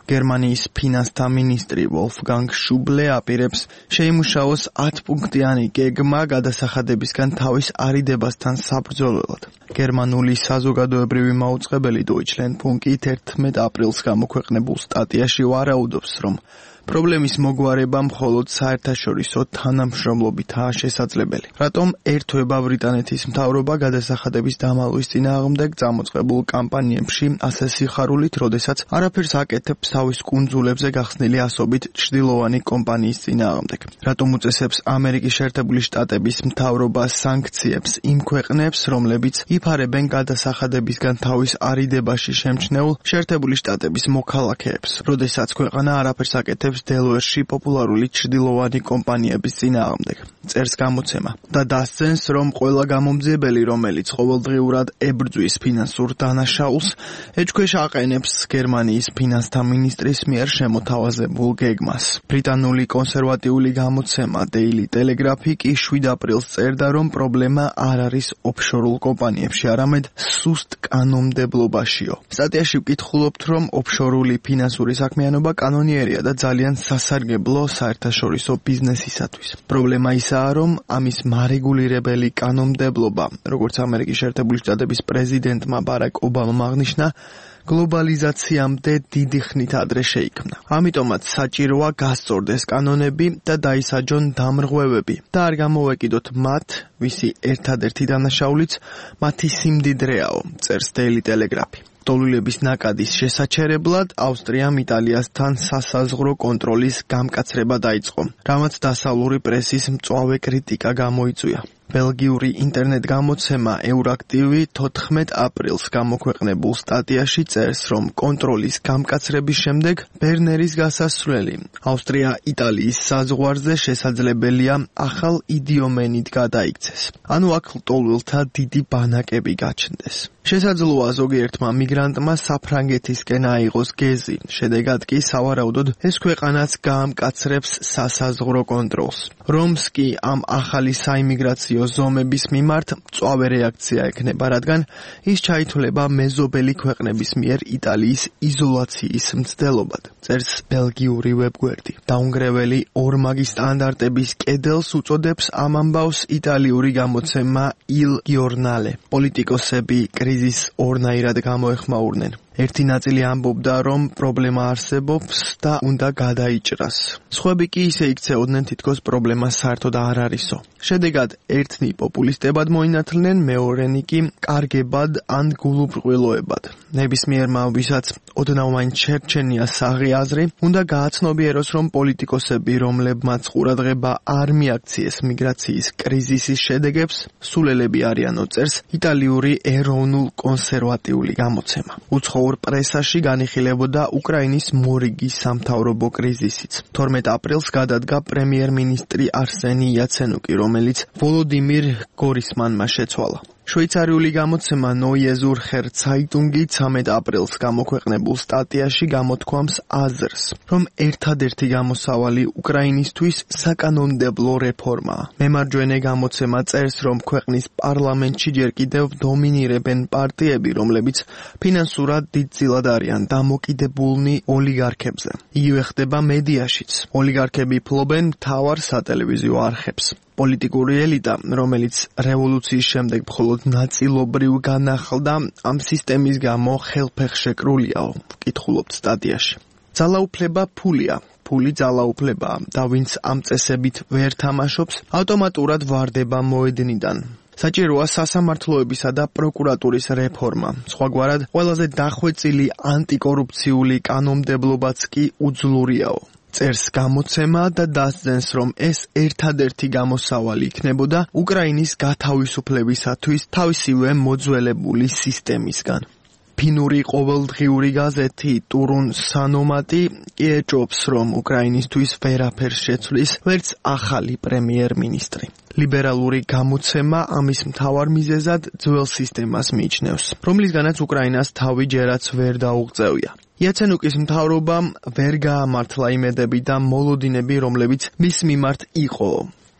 გერმანიის ფინანსთა მინისტრი ვოლფგანგ შუბლე აპირებს შეიმუშაოს 10-პუნქტიანი გეგმა გადასახადებისგან თავის არიდებასთან საბრძოლველად. გერმანული საზოგადოებრივი მაუწყებელი Deutschland Funk 11 აპრილს გამოქვეყნებულ სტატიაში ვარაუდობს, რომ პრობლემის მოგვარება მხოლოდ საერთაშორისო თანამშრომლობითაა შესაძლებელი. რატომ ერთვება ბრიტანეთის მთავრობა გადასახადების დამალვის წინააღმდეგ წამოწყებულ კამპანიებში ასე სიხარულით, როდესაც არაფერს აკეთებს თავის კუნძულებზე გახსნილი ასობით ჩრდილოვანი კომპანიის წინააღმდეგ? რატომ უწესებს ამერიკის შეერთებული შტატების მთავრობა სანქციებს იმ ქვეყნებს, რომლებიც იფარებენ გადასახადებისგან თავის არიდებაში შემჩნეულ შეერთებული შტატების მოქალაქეებს, როდესაც ქვეყანა არაფერს აკეთებს დელოერში პოპულარული ჩრდილოვანი კომპანიების წინააღმდეგ? წერს გამოცემა და დასცენს, რომ ყველა გამომძიებელი, რომელიც ყოველდღიურად ებრძვის ფინანსურ დანაშაულს, ეჭქვეშ აყენებს გერმანიის ფინანსთა მინისტრის მიერ შემოთავაზებულ გეგმას. ბრიტანული კონსერვატიული გამოცემა Daily Telegraph კი 7 აპრილს წერდა, რომ პრობლემა არ არის ოფშორულ კომპანიებში, არამედ სუსტ კანონმდებლობაშიო. სტატიაში ვკითხულობთ, რომ ოფშორული ფინანსური საქმიანობა კანონიერია და ძალიან სასარგებლო საერთაშორისო ბიზნესისათვის. პრობლემა ისაა, რომ ამის მარეგულირებელი კანონმდებლობა, როგორც ამერიკის შეერთებული შტატების პრეზიდენტმა ბარაკ ობამამ აღნიშნა, გლობალიზაციამდე დიდი ხნით ადრე შეიქმნა. ამიტომაც საჭიროა გასწორდეს კანონები და დაისაჯონ დამრღვევები და არ გამოვეკიდოთ მათ, ვისი ერთადერთი დანაშაულიც მათი სიმდიდრეაო, წერს Daily Telegraph. ტოლულების ნაკადის შესაჩერებლად ავსტრიამ იტალიასთან სასაზღვრო კონტროლის გამკაცრება დაიწყო, რამაც დასავლური პრესის მწვავე კრიტიკა გამოიწვია. ბელგიური ინტერნეტ გამოცემა ევრაქტივი 14 აპრილს გამოქვეყნებულ სტატიაში წერს, რომ კონტროლის გამკაცრების შემდეგ ბერნერის გასასვლელი ავსტრია-იტალიის საზღვარზე შესაძლებელია ახალ იდიომენით გადაიქცეს. ანუ აქ ლტოლვილთა დიდი ბანაკები გაჩნდეს. შესაძლოა ზოგიერთმა მიგრანტმა საფრანგეთისკენ აიღოს გეზი, შედეგად კი სავარაუდოდ ეს ქვეყანაც გაამკაცრებს სასაზღვრო კონტროლს. რომს კი ამ ახალი საიმიგრაციო ზომების მიმართ მწვავე რეაქცია ექნება, რადგან ის ჩაითვლება მეზობელი ქვეყნების მიერ იტალიის იზოლაციის მცდელობად, წერს ბელგიური ვებგვერდი. დაუნგრეველი ორმაგი სტანდარტების კედელს უწოდებს ამ ამბავს იტალიური გამოცემა Il Giornale. პოლიტიკოსები კრიზისს ორნაირად გამოეხმაურნენ. ერთი ნაწილი ამბობდა, რომ პრობლემა არსებობს და უნდა გადაიჭრას. სხვები კი ისე იქცეოდნენ, თითქოს პრობლემა საერთოდ არ არისო. შედეგად ერთნი პოპულისტებად მოინათლნენ, მეორენი კი კარგებად ან გულუბრყვილოებად. ნებისმიერმა, ვისაც ოდნავ მაინც შერჩენია საღი აზრი, უნდა გააცნობიეროს, რომ პოლიტიკოსები, რომლებმაც ყურადღება არ მიაქციეს მიგრაციის კრიზისის შედეგებს, სულელები არიანო, წერს იტალიური ეროვნულ კონსერვატიული გამოცემა. უცხოურ პრესაში განიხილებოდა უკრაინის მორიგი სამთავრობო კრიზისიც. 12 აპრილს გადადგა პრემიერ-მინისტრი არსენი იაცენუკი, რომელიც ვოლოდიმირ გორისმანმა შეცვალა. შვეიცარიული გამოცემა Neue Zürcher Zeitung 13 აპრილს გამოქვეყნებულ სტატიაში გამოთქვამს აზრს, რომ ერთადერთი გამოსავალი უკრაინისთვის საკანონმდებლო რეფორმაა. მემარჯვენე გამოცემა წერს, რომ ქვეყნის პარლამენტში ჯერ კიდევ დომინირებენ პარტიები, რომლებიც ფინანსურად დიდწილად არიან დამოკიდებულნი ოლიგარქებზე. იგივე ხდება მედიაშიც. ოლიგარქები ფლობენ მთავარ სატელევიზიო არხებს. პოლიტიკური ელიტა, რომელიც რევოლუციის შემდეგ მხოლოდ ნაწილობრივ განახლდა, ამ სისტემის გამო ხელფეხშეკრულიაო, ვკითხულობთ სტატიაში. ძალაუფლება ფულია, ფული ძალაუფლებაა და ვინც ამ წესებით ვერ თამაშობს, ავტომატურად ვარდება მოედნიდან. საჭიროა სასამართლოებისა და პროკურატურის რეფორმა. სხვაგვარად, ყველაზე დახვეწილი ანტიკორუფციული კანონმდებლობაც კი უძლურიაო. წერს გამოცემა და დასძენს, რომ ეს ერთადერთი გამოსავალი იქნებოდა უკრაინის გათავისუფლებისათვის თავისივე მოძველებული სისტემისგან. ფინური ყოველდღიური გაზეთი ტურუნ სანომატი კი ეჭობს, რომ უკრაინისთვის ვერაფერს შეცვლის ვერც ახალი პრემიერ-მინისტრი. ლიბერალური გამოცემა ამის მთავარ მიზეზად ძველ სისტემას მიიჩნევს, რომლისგანაც უკრაინას თავი ჯერაც ვერ დაუღწევია. იაცენუკის მთავრობამ ვერ გაამართლა იმედები და მოლოდინები, რომლებიც მის მიმართ იყო.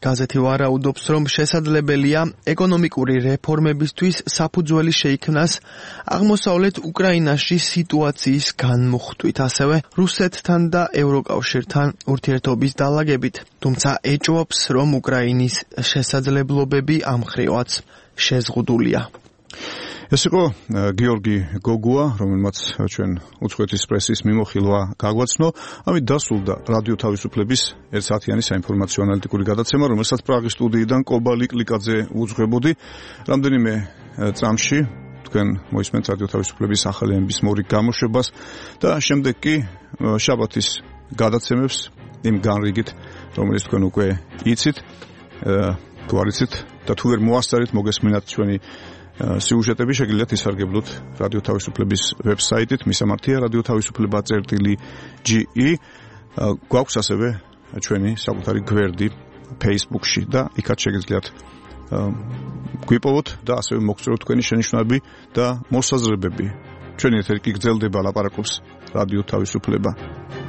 გაზეთი ვარაუდობს, რომ შესაძლებელია ეკონომიკური რეფორმებისთვის საფუძველი შეიქმნას აღმოსავლეთ უკრაინაში სიტუაციის განმუხტვით, ასევე რუსეთთან და ევროკავშირთან ურთიერთობის დალაგებით. თუმცა ეჭვობს, რომ უკრაინის შესაძლებლობები ამ მხრივაც შეზღუდულია. ეს იყო გიორგი გოგუა, რომელმაც ჩვენ უცხოეთის პრესის მიმოხილვა გაგვაცნო. ამით დასრულდა რადიო თავისუფლების 1 საათიანი საინფორმაციო ანალიტიკური გადაცემა, რომელსაც პრაღის სტუდიიდან კობალი კლიკაძე უძღვებოდი. რამდენიმე წამში თქვენ მოისმენთ რადიო თავისუფლების ახალი ემბის მორიგ გამოშვებას და შემდეგ კი შაბათის გადაცემებს იმ განრიგით, რომელიც თქვენ უკვე იცით, თუ არ იცით და თუ ვერ მოასწარით მოგესმინათ ჩვენი სიუჟეტები, შეგიძლიათ ისარგებლოთ რადიო თავისუფლების ვებსაიტით, მისამართია radiotavisupleba.ge. გვაქვს ასევე ჩვენი საკუთარი გვერდი Facebook-ში და იქაც შეგიძლიათ გვიპოვოთ და ასევე მოგწროთ თქვენი შენიშვნები და მოსაზრებები. ჩვენი ეთერი კი გრძელდება, ლაპარაკობს რადიო თავისუფლება.